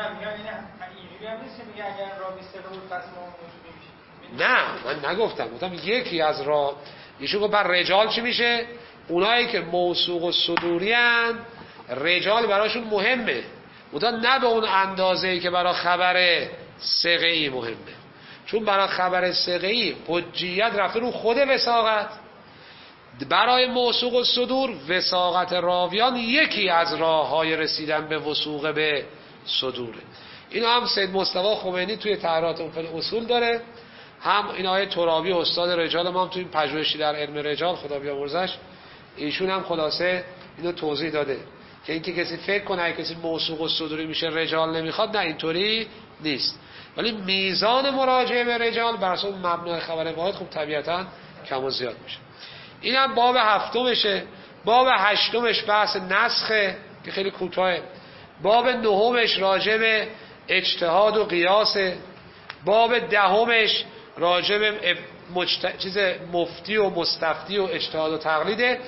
نه من نگفتم، گفتم یکی از راه. ایشون گفت بر رجال چی میشه؟ اونایی که موثوق و صدوری هن رجال براشون مهمه، مثلا نه به اون اندازه‌ای که برای خبر ثقه‌ای مهمه، چون برای خبر ثقه‌ای حجیت رفته رو خود وثاقت. برای موثوق الصدور وثاقت راویان یکی از راه‌های رسیدن به وثوق به صدوره. اینا هم سید مصطفی خمینی توی تحریرات اصول داره، هم این آیه ترابی استاد رجال ما هم توی پژوهشی در علم رجال خدا بیامرزش ایشون هم خلاصه اینو توضیح داده که اینکه کسی فکر کنه اگه کسی موثوق الصدوری میشه رجال نمیخواد، نه اینطوری نیست. ولی میزان مراجعه به رجال بر اساس مبنای خبر واحد خب طبیعتاً کم و زیاد میشه. اینم باب 7 باب 8 بحث نسخه که خیلی کوتاهه. باب 9 راجع به اجتهاد و قیاسه. باب 10 راجع به چیز مفتی و مستفتی و اجتهاد و تقلیده.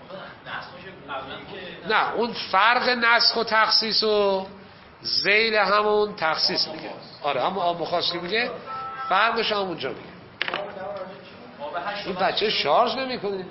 نه اون فرق نسخ و تخصیص و ذیل همون تخصیص میگه. آره همون مخاصی میگه فرقش هم اونجا میگه. این بچه شارژ نمیکنه.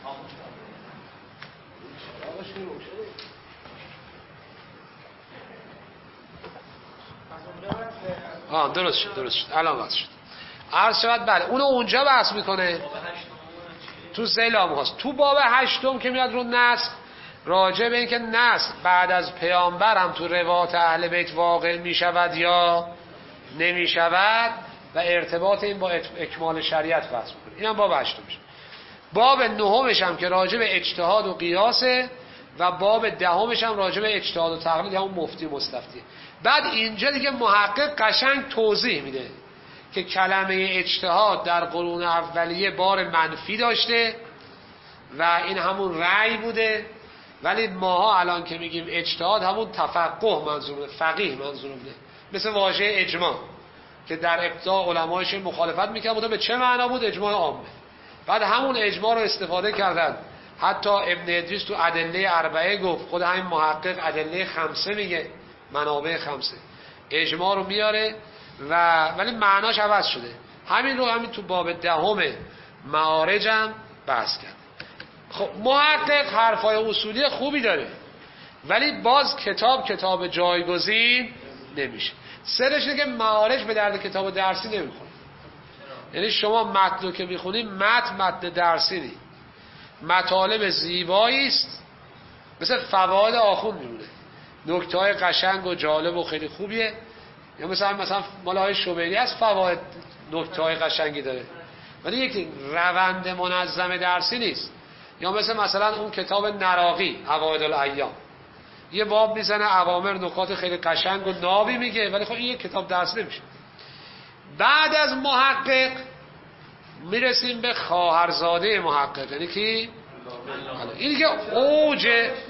درست شد الان واسه شد. عرض شد بله اونو اونجا بحث میکنه تو ذیل هم هست. تو باب 8 که میاد رو نسخ راجع به اینکه نسخ بعد از پیامبر هم تو روایات اهل بیت واقع میشود یا نمیشود و ارتباط این با اکمال شریعت بحث میکنه. این هم باب 8 میشه. باب 9 هم که راجع به اجتهاد و قیاسه و باب 10 هم راجع به اجتهاد و تقلید همون مفتی مستفتی. بعد اینجا دیگه محقق قشنگ توضیح میده که کلمه اجتهاد در قرون اولیه بار منفی داشته و این همون رأی بوده، ولی ماها الان که میگیم اجتهاد همون تفقه منظوره، فقیه منظوره، مثل واژه اجماع که در ابتدا علمایش مخالفت میکردن به چه معنا بود؟ اجماع عامه. بعد همون اجماع رو استفاده کردن. حتی ابن ادریس تو ادله اربعه گفت، خود همین محقق ادله 5 میگه، منابع 5 اجماع رو میاره ولی معناش عوض شده. همین رو همین تو باب 10 معارج هم بحث کرد. خب محقق حرفای اصولی خوبی داره ولی باز کتاب جایگزین نمیشه. سرش اینه که معارج به درد کتاب درسی نمیخوره. یعنی شما متن رو که میخونید متن درسی نی، مطالب زیبایی است، مثل فوائد آخوند میمونه، نکته‌های قشنگ و جالب و خیلی خوبیه. یا مثلا مال های شوبری هست، فواید نکته‌های قشنگی داره، ولی یک روند منظم درسی نیست. یا مثلا اون کتاب نراقی عوائد الایام، یه باب میزنه اوامر، نکات خیلی قشنگ و نابی میگه، ولی خب این یک کتاب درس نمیشه. بعد از محقق میرسیم به خواهرزاده محقق، یعنی کی؟ این که اوج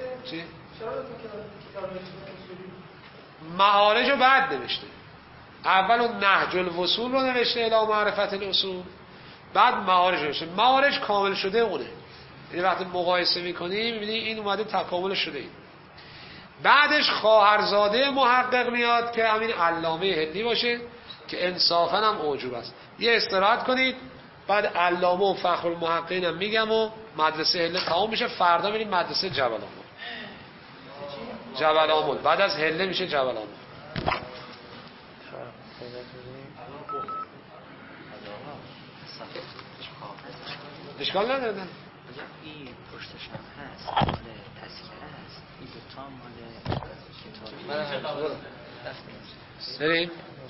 معارج رو بعد نوشته. اول اون نهج الوصول رو نوشته الی معرفت الاصول، بعد معارج رو نوشته. معارج کامل شده اونه، یعنی وقتی مقایسه میکنی میبینی این اومده تکامل شده. این بعدش خواهرزاده محقق میاد که همین علامه هندی باشه که انصافا هم اوجوب است. یه استراحت کنید، بعد علامه و فخر المحققین هم میگم و مدرسه هله تمام میشه. فردا میریم مدرسه جبل آمل. بعد از هله میشه جبل آمل. اشکال نداره. این پشتش هم هست، مال تذکره هست، این دوتا مال کتاب. بریم.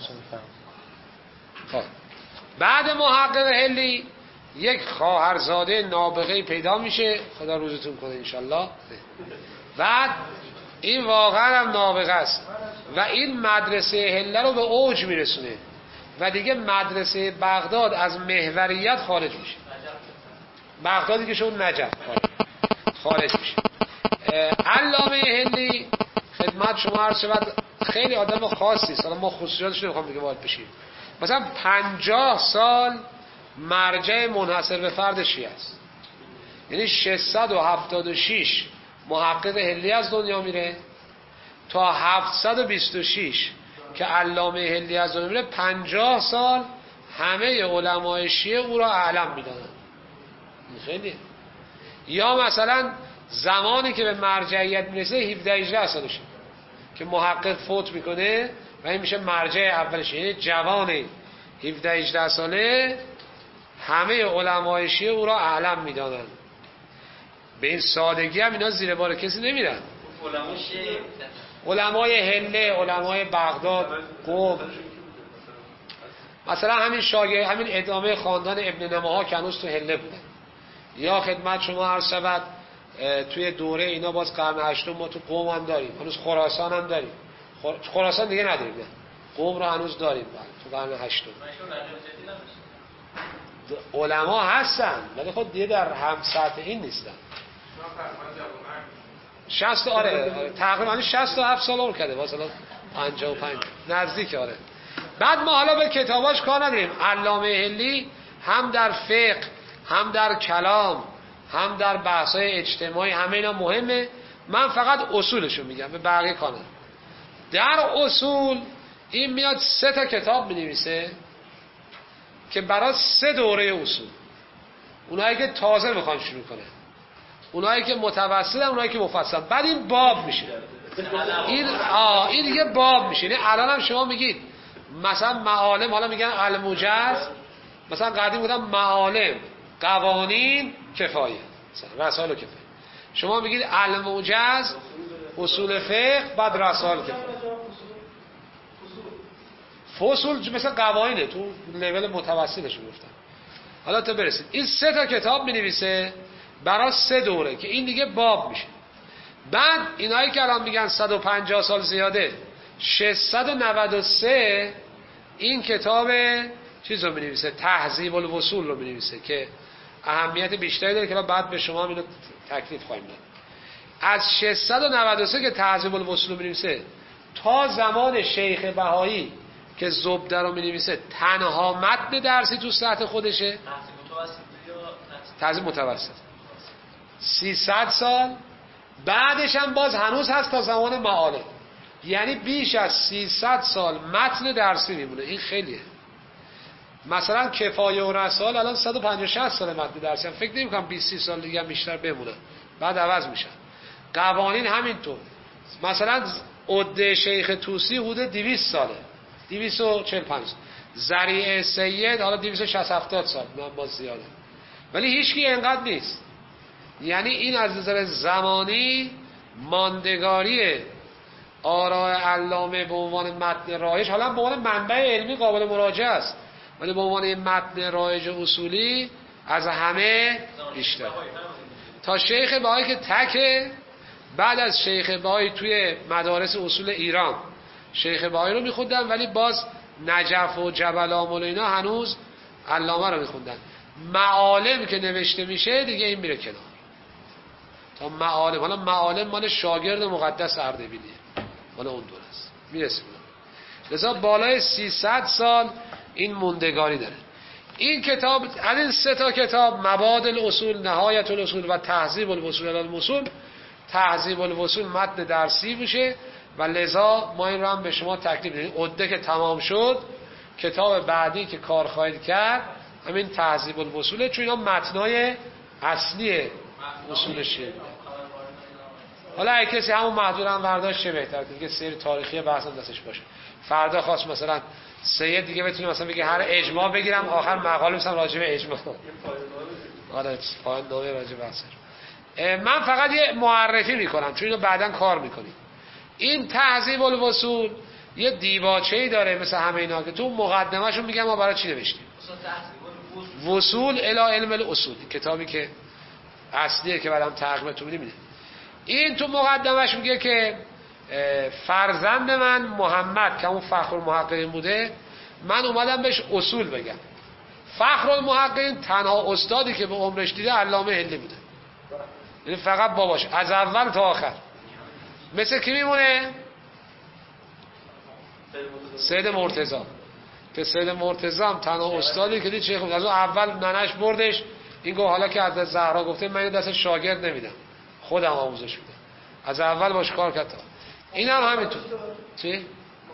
خب بعد محقق هلی یک خواهرزاده نابغه پیدا میشه، خدا روزتون کنه انشالله. بعد این واقعا هم نابغه است و این مدرسه هله رو به اوج میرسونه و دیگه مدرسه بغداد از محوریت خارج میشه. بغدادی که شد نجف خارج میشه. علامه هندی خدمت شما عرض شود خیلی آدم خاصی است، حالا ما خصوصیاتش نمیخوام دیگه وارد بشیم. مثلا 50 سال مرجع منحصر به فرد شیعه است، یعنی 676 محقق هلی از دنیا میره تا 726 که علامه هلی از دنیا میره. 50 سال همه علمای شیعه او را اعلم میدانن. خیلی. یا مثلا زمانی که به مرجعیت میرسه 17-18 سالشه که محقق فوت میکنه و این میشه مرجع اولش، یعنی جوان 17-18 ساله همه علمای شیعه او را اعلم میدانن. به این سادگی هم اینا زیر بار کسی نمیرن. علمای هله، علمای بغداد، قم، مثلا همین شاگرد، همین ادامه خاندان ابن نماها که هنوز تو هله بودن. یا خدمت شما عرض شود توی دوره اینا باز قرن هشتم ما تو قم هم داریم، هنوز خراسان هم داریم. خراسان دیگه نداریم، نه قم رو هنوز داریم تو قرن هشتم. علما هستن ولی خود دیگه در هم سطح این نیستن. 60 آره تقریبا 67 سال عمر کرده، مثلا 55 نزدیک. آره بعد ما حالا به کتاباش کار نداریم. علامه هلی هم در فقه، هم در کلام، هم در بحث‌های اجتماعی، همه اینا مهمه. من فقط اصولشو میگم، به بقیه کار ندارم. در اصول این میاد 3 تا کتاب می‌نویسه که برای 3 دوره اصول، اونایی که تازه میخوان شروع کنن، اونایی که متوسطن، اونایی که مفصل. بعد این باب میشه. این دیگه باب میشه. یعنی الان هم شما میگید مثلا معالم، حالا میگن الموجز، مثلا قدیم بودن معالم، قوانین، کفایه، مثلا رسائل و کفایه. شما میگید الموجز، اصول فقه، بعد رسائل کفایه. فصول مثلا قوانینه، تو لول متوسطش گفتن. حالا تا برسید این 3 تا کتاب می‌نویسه برای 3 دوره که این دیگه باب میشه. بعد اینایی که الان میگن 150 سال زیاده، 693 این کتاب چیز رو می‌نویسه، تهذیب الوصول رو می‌نویسه که اهمیت بیشتری داره که بعد به شما اینو تکلیف خواهیم داد. از 693 که تهذیب الوصول رو می‌نویسه تا زمان شیخ بهایی که زبده رو می‌نویسه، تنها متن درسی تو سطح خودشه. تهذیب متوسط 300 سال. بعدش هم باز هنوز هست تا زمان معالم، یعنی بیش از 300 سال متن درسی میمونه. این خیلیه. مثلا کفایه و رسائل الان 150 سال متن درسی هم، فکر نمی‌کنم 20 سال دیگه هم بیشتر بمونن، بعد عوض میشن. قوانین همینطور. مثلا عده شیخ طوسی حدود 200 ساله، 245. ذریع سید حالا 260-70 سال، من باز زیاده، ولی هیچکی اینقدر نیست. یعنی این از نظر زمانی ماندگاری آراء علامه به عنوان متن رایج، حالا به عنوان منبع علمی قابل مراجعه است، ولی به عنوان متن رایج اصولی از همه بیشتر. تا شیخ بهایی که تکه، بعد از شیخ بهایی توی مدارس اصول ایران شیخ بهایی رو میخوندن، ولی باز نجف و جبل آمل و اینا هنوز علامه رو میخوندن. معالم که نوشته میشه دیگه این میره کنار تا معالم. حالا معالم مال شاگرد مقدس اردبیلیه، مال اون دور است، میرسیم. لذا بالای 300 سال این موندگاری داره. این کتاب، از این 3 تا کتاب، مبادئ الاصول، نهایت الاصول و تهذیب الوصول الی الاصول، تهذیب الوصول متن درسی میشه و لذا ما این رو هم به شما تکلیف میدیم. عده که تمام شد، کتاب بعدی که کار خواهید کرد همین تهذیب الوصوله، چون اینا متنای اصلی اصول شیعه. حالا اگه کسی همون محضور هم برداشت چه بهتر، که سیر تاریخی بحث هم دستش باشه. فردا خواست مثلا سید دیگه بتونه مثلا بگه هر اجماع بگیرم آخر مقاله مثلا راجع به اجماع. آره پایان نامه راجع به بحث. من فقط یه معرفی میکنم چون اینو بعداً کار میکنیم. این تهذیب الوصول یه دیباچه‌ای داره مثل همه اینا که تو مقدمه‌شون میگم ما برای چی نوشتیم. وصول الی علم الاصول، کتابی که اصلیه که بعدم ترجمه‌تون می‌بینید. این تو مقدمش میگه که فرزند من محمد که اون فخر المحققین بوده، من اومدم بهش اصول بگم. فخر المحققین تنها استادی که به عمرش دیده علامه هندی بوده، یعنی فقط باباش از اول تا آخر. مثل کی میمونه؟ سید مرتضی، که سید مرتضی هم تنها استادی که دید شیخ از اون اول ننش بردش، این گفت حالا که از زهرا گفته من دست شاگرد نمیدم، خودم آموزش میدم. از اول باش کار کرد. این هم همینطور. چی؟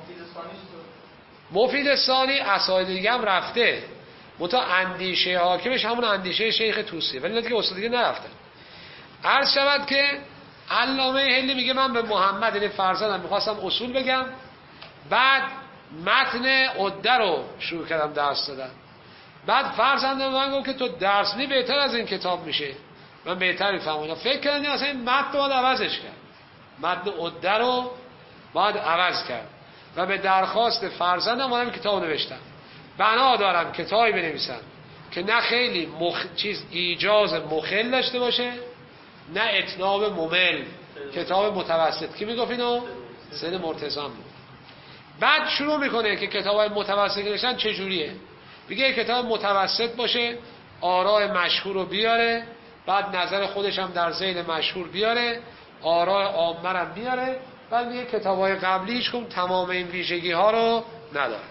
مفید ثانی اساید دیگه هم رفته، متا اندیشه حاکمش همون اندیشه شیخ توسیه، ولی دیگه استاد دیگه نرفتن. عرض شود که علامه هندی میگه من به محمد یعنی فرزندم میخواستم اصول بگم، بعد متن عده رو شروع کردم درس دادن. بعد فرزندم من گفت که تو درس نی بهتر از این کتاب میشه، من بهتر میفهمم. فکر کردم اصلا این متن رو باید عوضش کرد، متن عده رو باید عوض کرد و به درخواست فرزندم من کتاب نوشتم. بنا دارم کتابی بنویسم که نه خیلی ایجاز مخل داشته باشه، نه اتناب ممل، کتاب متوسط. کی میگفت اینو؟ سید مرتضی بود. بعد شروع میکنه که کتابای متوسط نوشتن چجوریه. میگه کتاب متوسط باشه، آراء مشهور رو بیاره، بعد نظر خودش هم در ذیل مشهور بیاره، آراء عامه هم بیاره، بعد میگه کتابای قبلی هیچ کدوم تمام این ویژگی ها رو نداره.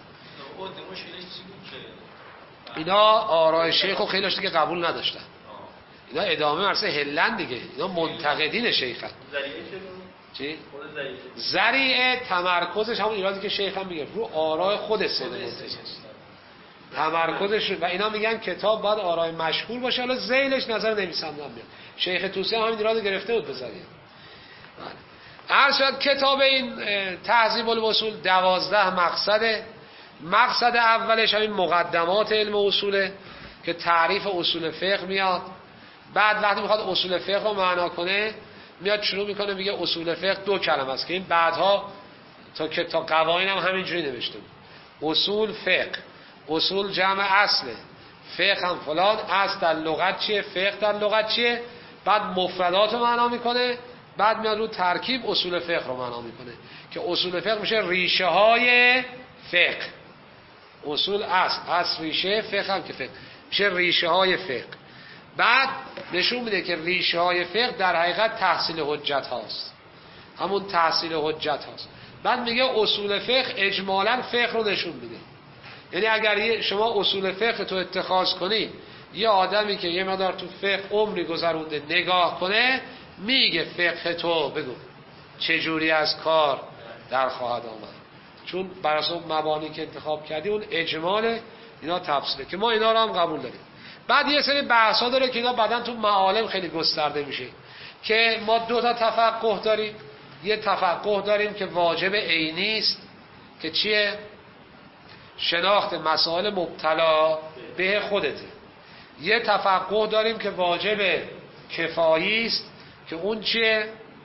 اینا آراء شیخ رو خیلیش دیگه قبول نداشتن، اینا ادامه مرسه هلن دیگه، اینا منتقدین شیخن. چی؟ ذریعه تمرکزش همون ایرادی که شیخ هم میگه رو آراء خود سید مرتضی تمرکزش، و اینا میگن کتاب باید آراء مشهور باشه، حالا ذیلش نظر نویسنده هم میاد. شیخ توسی هم همین ایراد گرفته بود به ذریعه. عرض شد کتاب این تهذیب الوصول 12 مقصده. مقصد اولش همین مقدمات علم اصوله که تعریف اصول فقه میاد. بعد وقتی میخواد اصول فقه رو معنا کنه میاد شروع میکنه میگه اصول فقه 2 کلمه است که این بعدها تا قوانین هم همینجوری نوشته بود. اصول فقه، اصول جمع اصله، فقه هم فلان، اصل در لغت چیه، فقه در لغت چیه. بعد مفردات رو معنا میکنه، بعد میاد رو ترکیب اصول فقه رو معنا میکنه که اصول فقه میشه ریشه های فقه. اصول اصل ریشه، فقه هم که فقه میشه ریشه های فقه. بعد نشون میده که ریشه های فقه در حقیقت تحصیل حجت هاست، همون تحصیل حجت هاست. بعد میگه اصول فقه اجمالاً فقه رو نشون میده. یعنی اگر شما اصول فقه تو اتخاذ کنی، یه آدمی که یه مقدار تو فقه عمری گذرونده نگاه کنه، میگه فقه تو بگو چجوری از کار در خواهد آمد، چون بر اساس مبانی که انتخاب کردی اون اجمال اینا تفصیله که ما اینا رو هم قبول داریم. بعد یه سری بحثا داره که اینا بعداً تو معالم خیلی گسترده میشه که ما 2 تا تفقه داریم. یه تفقه داریم که واجب عینی است که چیه؟ شناخت مسائل مبتلا به خودته. یه تفقه داریم که واجب کفایی است که اون چیه؟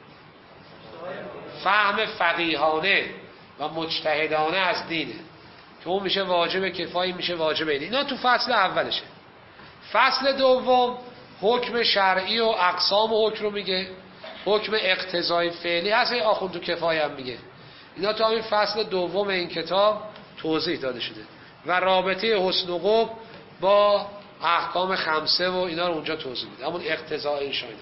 فهم فقیهانه و مجتهدانه از دینه که اون میشه واجب کفایی، میشه واجب عینی. اینا تو فصل اولشه. فصل دوم حکم شرعی و اقسام حکم رو میگه، حکم اقتضای فعلی هست، آخوند تو کفایه هم میگه. اینا تو همین فصل دوم این کتاب توضیح داده شده و رابطه حسن و قبح با احکام خمسه و اینا رو اونجا توضیح میده، همون اقتضای اینا.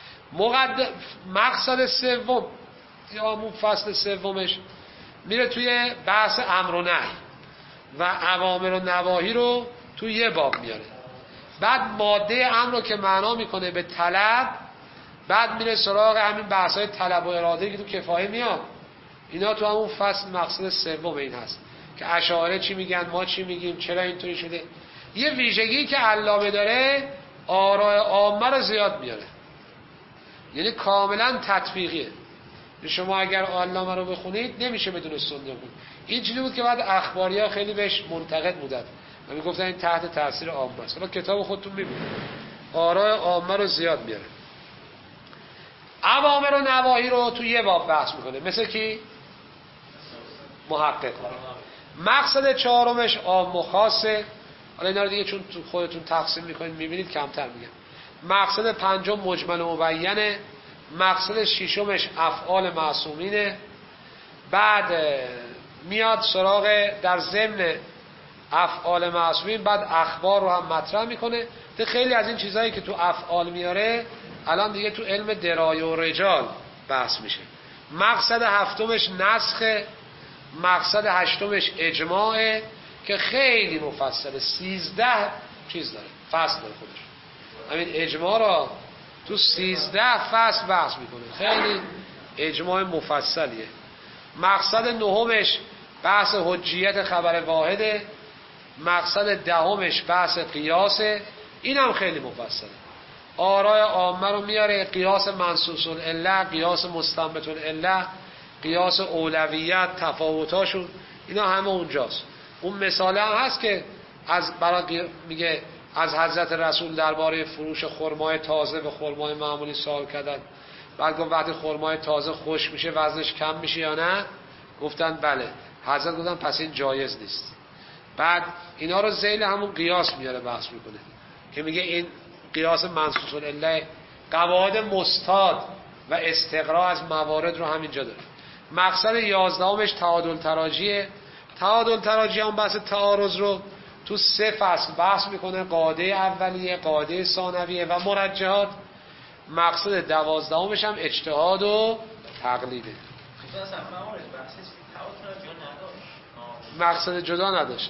مقصد سوم یا همون فصل سومش میره توی بحث امر و نهی و اوامر و نواهی رو توی یه باب میاره. بعد ماده امر رو که معنا میکنه به طلب، بعد میره سراغ همین بحث‌های طلب و اراده که تو کفایه میاد. اینا تو همون فصل مقصد سوم این هست که اشاعره چی میگن، ما چی میگیم، چرا اینطوری شده. یه ویژگی که علامه داره، آراء عامه رو زیاد میاره، یعنی کاملا تطبیقیه. شما اگر علامه رو بخونید نمیشه بدون سنت بخونید. این چیزی بود که بعد اخباریا خیلی بهش منتقد بودن و میگفتن این تحت تاثیر عامه است. حالا کتاب خودتون میبینید آراء عامه رو زیاد میاره. اوامر و نواهی رو تو یه باب بحث میکنه، مثل کی؟ محقق. مقصد چهارمش عام و خاصه. حالا اینا رو دیگه چون تو خودتون تقسیم میکنید میبینید کمتر میگم. مقصد پنجم مجمل و مبینه. مقصد ششمش افعال معصومینه. بعد میاد سراغ در ضمن افعال معصومین بعد اخبار رو هم مطرح میکنه. خیلی از این چیزهایی که تو افعال میاره الان دیگه تو علم درایه و رجال بحث میشه. مقصد هفتمش نسخه. مقصد هشتمش اجماعه که خیلی مفصله، 13 چیز داره، فصل داره خودش. همین اجماع را تو 13 فصل بحث میکنه، خیلی اجماع مفصلیه. مقصد نهمش بحث حجیت خبر واحده. مقصد دهمش بحث قیاسه، این هم خیلی مفصله. آراء عامه رو میاره، قیاس منصوص العله، قیاس مستنبط العله، قیاس اولویت، تفاوتاشون، اینا همه اونجاست. اون مثال هم هست که میگه از حضرت رسول درباره فروش خرمای تازه به خرمای معمولی سوال کردن. بعد گفت وقتی خرمای تازه خشک میشه وزنش کم میشه یا نه؟ گفتن بله. حضرت گفتن پس این جایز نیست. بعد اینا رو ذیل همون قیاس میاره بحث میکنه که میگه این قیاس منصوص العله قواعد مستاد و استقراء از موارد رو همینجا داره. مقصد 11مش تعادل تراجیه. تعادل تراجی هم بحث تعارض رو تو 3 فصل بحث میکنه، قاعده اولیه، قاعده ثانویه و مرجحات. مقصد 12مش هم اجتهاد و تقلیده. مقصد جدا نداشته.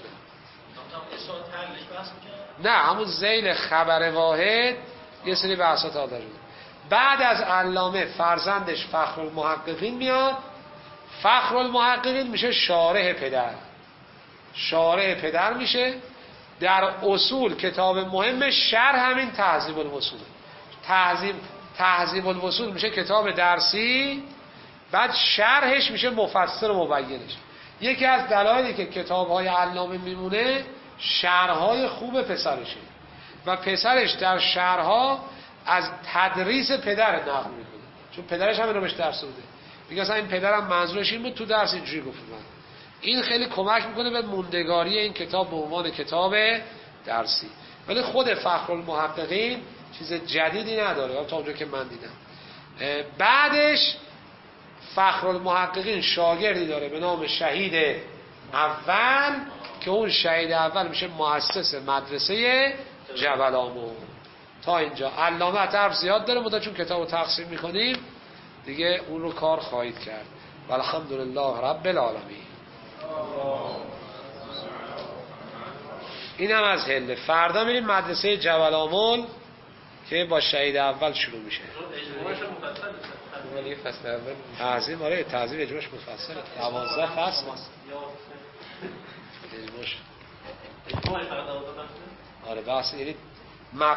نه، همون ذیل خبر واحد یه سری بحثات داره. بعد از علامه فرزندش فخرالمحققین میاد. فخرالمحققین میشه شارح پدر. شارح پدر میشه. در اصول کتاب مهم شرح همین تهذیب الوصول. تهذیب الوصول میشه کتاب درسی، بعد شرحش میشه مفسر و مبینش. یکی از دلایلی که کتاب‌های علامه میمونه شرح‌های خوب پسرشه و پسرش در شرح‌ها از تدریس پدر نقل میکنه، چون پدرش هم اینو بهش درس داده. میگه اصلا این پدرم منظورش این بود، تو درس اینجوری گفت. این خیلی کمک میکنه به موندگاری این کتاب به عنوان کتاب درسی. ولی خود فخرالمحققین چیز جدیدی نداره تا اونجا که من دیدم. بعدش فخرالمحققین شاگردی داره به نام شهید اول که اون شهید اول میشه مؤسس مدرسه جبل آمون. تا اینجا علامه حرف زیاد داره، مدت چون کتاب رو تقسیم میکنیم دیگه اون رو کار خواهید کرد. والحمدلله رب العالمین. این هم از هله. فردا میریم مدرسه جبل آمون که با شهید اول شروع میشه. ولی فصل اول تعظیم، آره تعظیم اجماعش مفصله، 12 فصل اجماعش. آره بحث یعنی